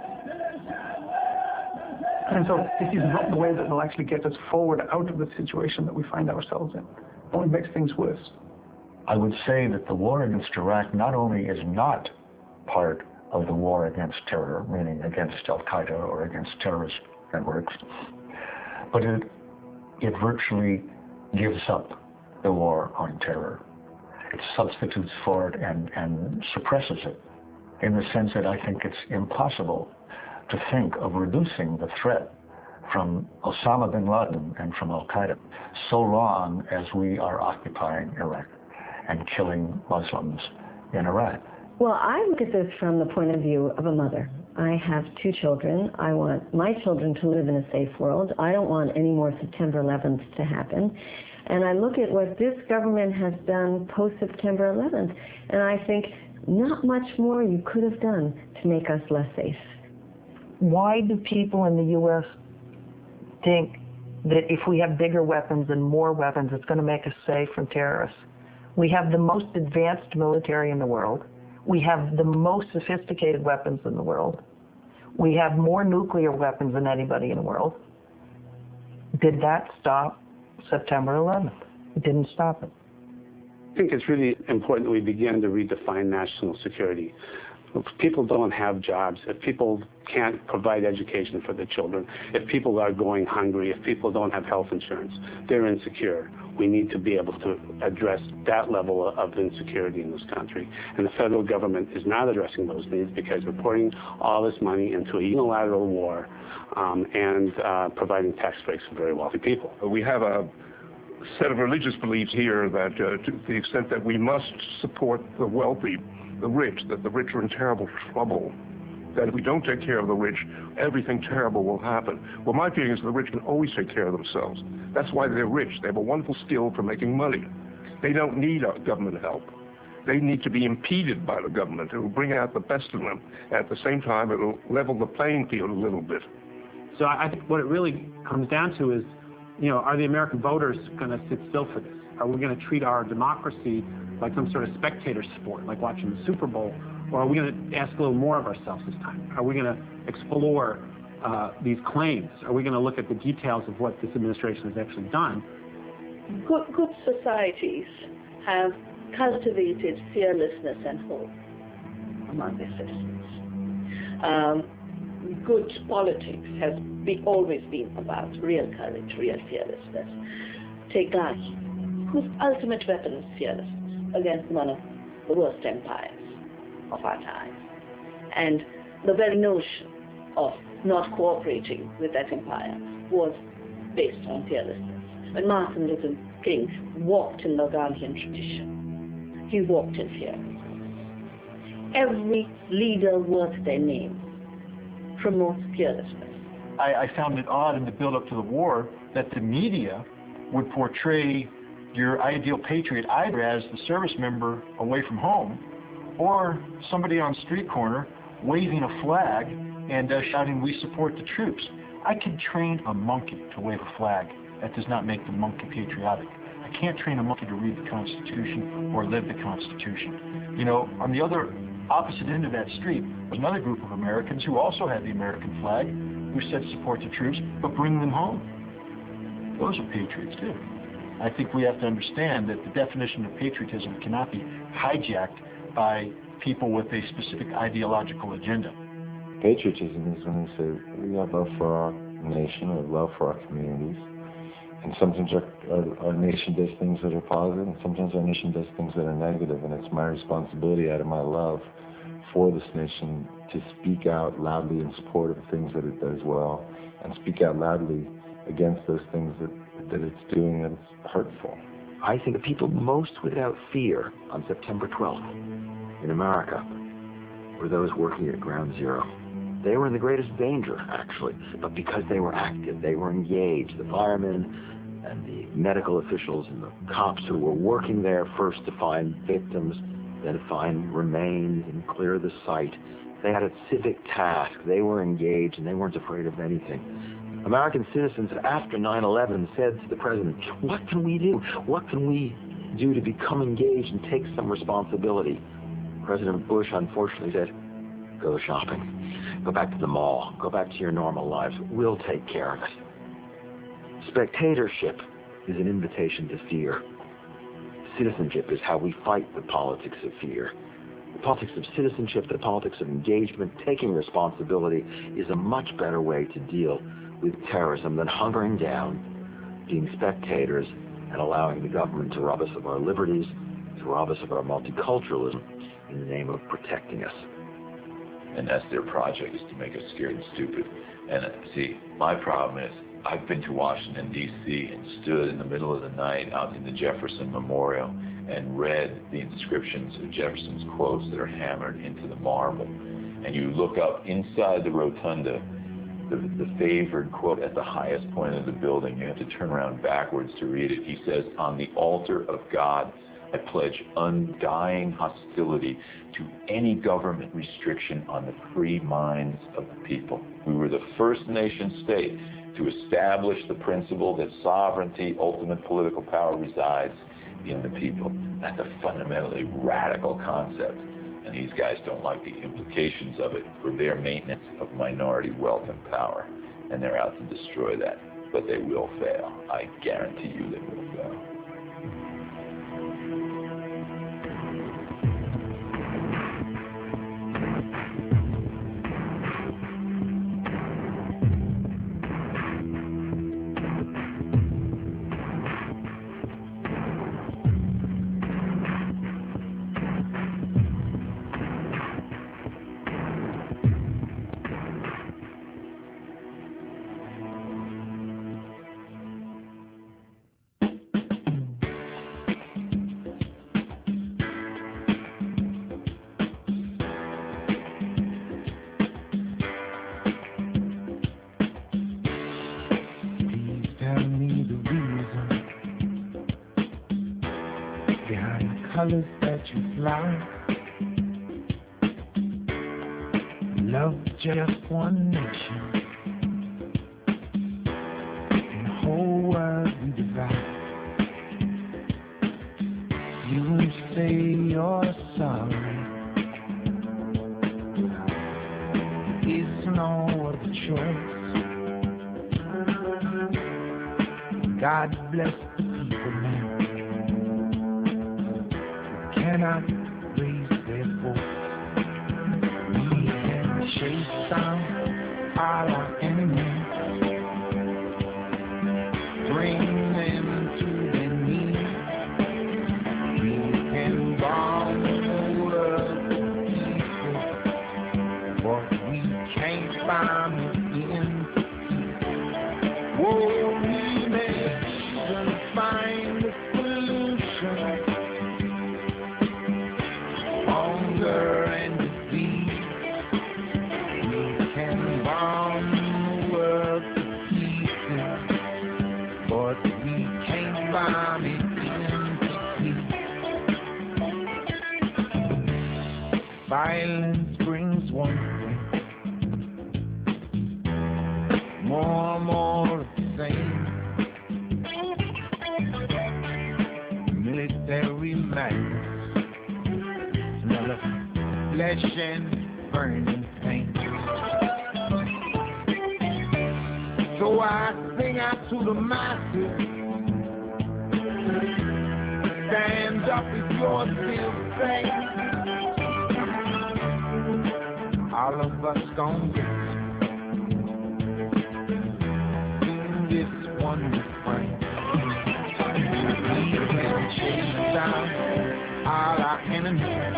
And so this is not the way that will actually get us forward out of the situation that we find ourselves in. It only makes things worse. I would say that the war against Iraq not only is not part of the war against terror, meaning against Al-Qaeda or against terrorist networks, but it virtually gives up the war on terror. It substitutes for it and suppresses it, in the sense that I think it's impossible to think of reducing the threat from Osama bin Laden and from Al-Qaeda so long as we are occupying Iraq and killing Muslims in Iraq. Well, I look at this from the point of view of a mother. I have 2 children. I want my children to live in a safe world. I don't want any more September 11th to happen. And I look at what this government has done post-September 11th, and I think not much more you could have done to make us less safe. Why do people in the U.S. think that if we have bigger weapons and more weapons, it's going to make us safe from terrorists? We have the most advanced military in the world. We have the most sophisticated weapons in the world. We have more nuclear weapons than anybody in the world. Did that stop September 11th? It didn't stop it. I think it's really important that we begin to redefine national security. If people don't have jobs, if people can't provide education for their children, if people are going hungry, if people don't have health insurance, they're insecure. We need to be able to address that level of insecurity in this country. And the federal government is not addressing those needs because we're pouring all this money into a unilateral war and providing tax breaks for very wealthy people. We have a set of religious beliefs here that to the extent that we must support the wealthy, the rich, that the rich are in terrible trouble, that if we don't take care of the rich, everything terrible will happen. Well, my feeling is the rich can always take care of themselves. That's why they're rich. They have a wonderful skill for making money. They don't need our government help. They need to be impeded by the government. It will bring out the best in them. At the same time, it will level the playing field a little bit. So I think what it really comes down to is, are the American voters going to sit still for this? Are we going to treat our democracy like some sort of spectator sport, like watching the Super Bowl? Or are we going to ask a little more of ourselves this time? Are we going to explore these claims? Are we going to look at the details of what this administration has actually done? Good societies have cultivated fearlessness and hope among their citizens. Good politics has always been about real courage, real fearlessness. Take Gandhi, whose ultimate weapon is fearlessness against one of the worst empires of our time. And the very notion of not cooperating with that empire was based on fearlessness. When Martin Luther King walked in the Gandhian tradition, he walked in fearlessness. Every leader worth their name promotes fearlessness. I found it odd in the build-up to the war that the media would portray your ideal patriot either as the service member away from home or somebody on a street corner waving a flag and shouting, "We support the troops." I can train a monkey to wave a flag. That does not make the monkey patriotic. I can't train a monkey to read the Constitution or live the Constitution. On the other opposite end of that street was another group of Americans who also had the American flag, who said support the troops, but bring them home. Those are patriots too. I think we have to understand that the definition of patriotism cannot be hijacked by people with a specific ideological agenda. Patriotism is when we say we have love for our nation or love for our communities. And sometimes our nation does things that are positive, and sometimes our nation does things that are negative. And it's my responsibility out of my love for this nation to speak out loudly in support of the things that it does well, and speak out loudly against those things that it's doing that is hurtful. I think the people most without fear on September 12th in America were those working at Ground Zero. They were in the greatest danger, actually, but because they were active, they were engaged. The firemen and the medical officials and the cops who were working there first to find victims, then to find remains and clear the site. They had a civic task. They were engaged, and they weren't afraid of anything. American citizens after 9/11 said to the president, "What can we do? What can we do to become engaged and take some responsibility?" President Bush, unfortunately, said, "Go shopping. Go back to the mall. Go back to your normal lives. We'll take care of it." Spectatorship is an invitation to fear. Citizenship is how we fight the politics of fear. The politics of citizenship, the politics of engagement, taking responsibility is a much better way to deal with terrorism than hunkering down, being spectators, and allowing the government to rob us of our liberties, to rob us of our multiculturalism in the name of protecting us. And that's their project, is to make us scared and stupid. And see, my problem is, I've been to Washington, D.C. and stood in the middle of the night out in the Jefferson Memorial and read the inscriptions of Jefferson's quotes that are hammered into the marble. And you look up inside the rotunda, the favored quote at the highest point of the building. You have to turn around backwards to read it. He says, "On the altar of God, I pledge undying hostility to any government restriction on the free minds of the people. We were the first nation state to establish the principle that sovereignty, ultimate political power, resides in the people. That's a fundamentally radical concept, and these guys don't like the implications of it for their maintenance of minority wealth and power, and they're out to destroy that. But they will fail. I guarantee you they will fail. Colors that you fly, love just one nation, and the whole world we divide. You say you're sorry, it's no other choice. God bless the people, man. Cannot raise their voice. We can chase down all our enemies, bring them to their knees. We can bomb the world to pieces, but we can't bomb it into peace. Whoa, we may even find a solution. Hunger and disease, we can bomb the world to pieces, but we can't bomb it into peace. Violence brings one thing, more of the same. Military madness, smell of flesh and burning pain. So I sing out to the masses, stand up if you're still safe. All of us gon' sing this one refrain. We can chase down all our enemies,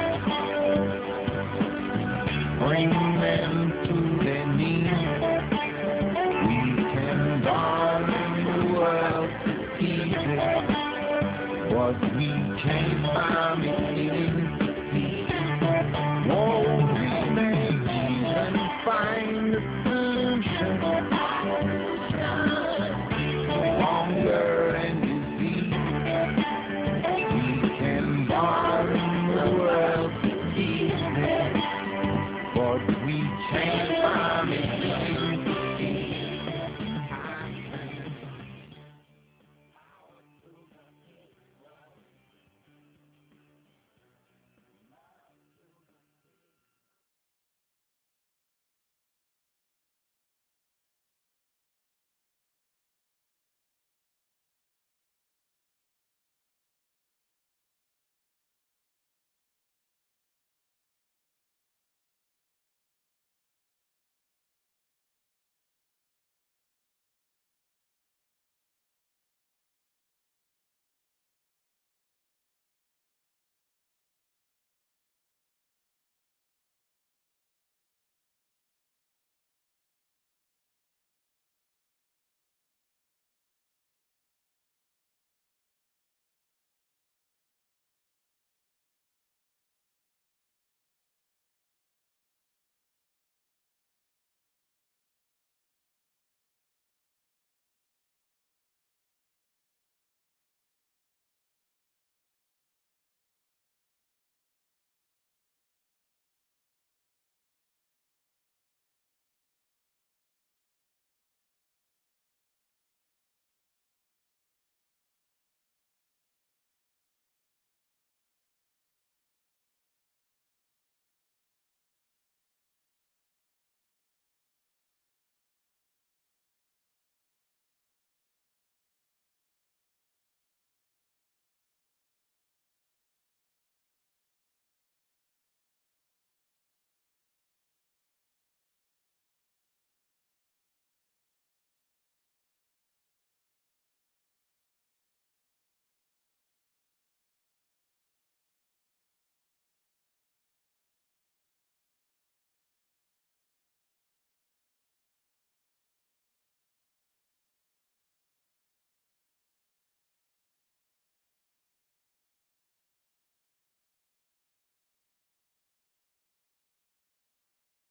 bring them to their knees. We can bomb the world to pieces, but we can't bomb it in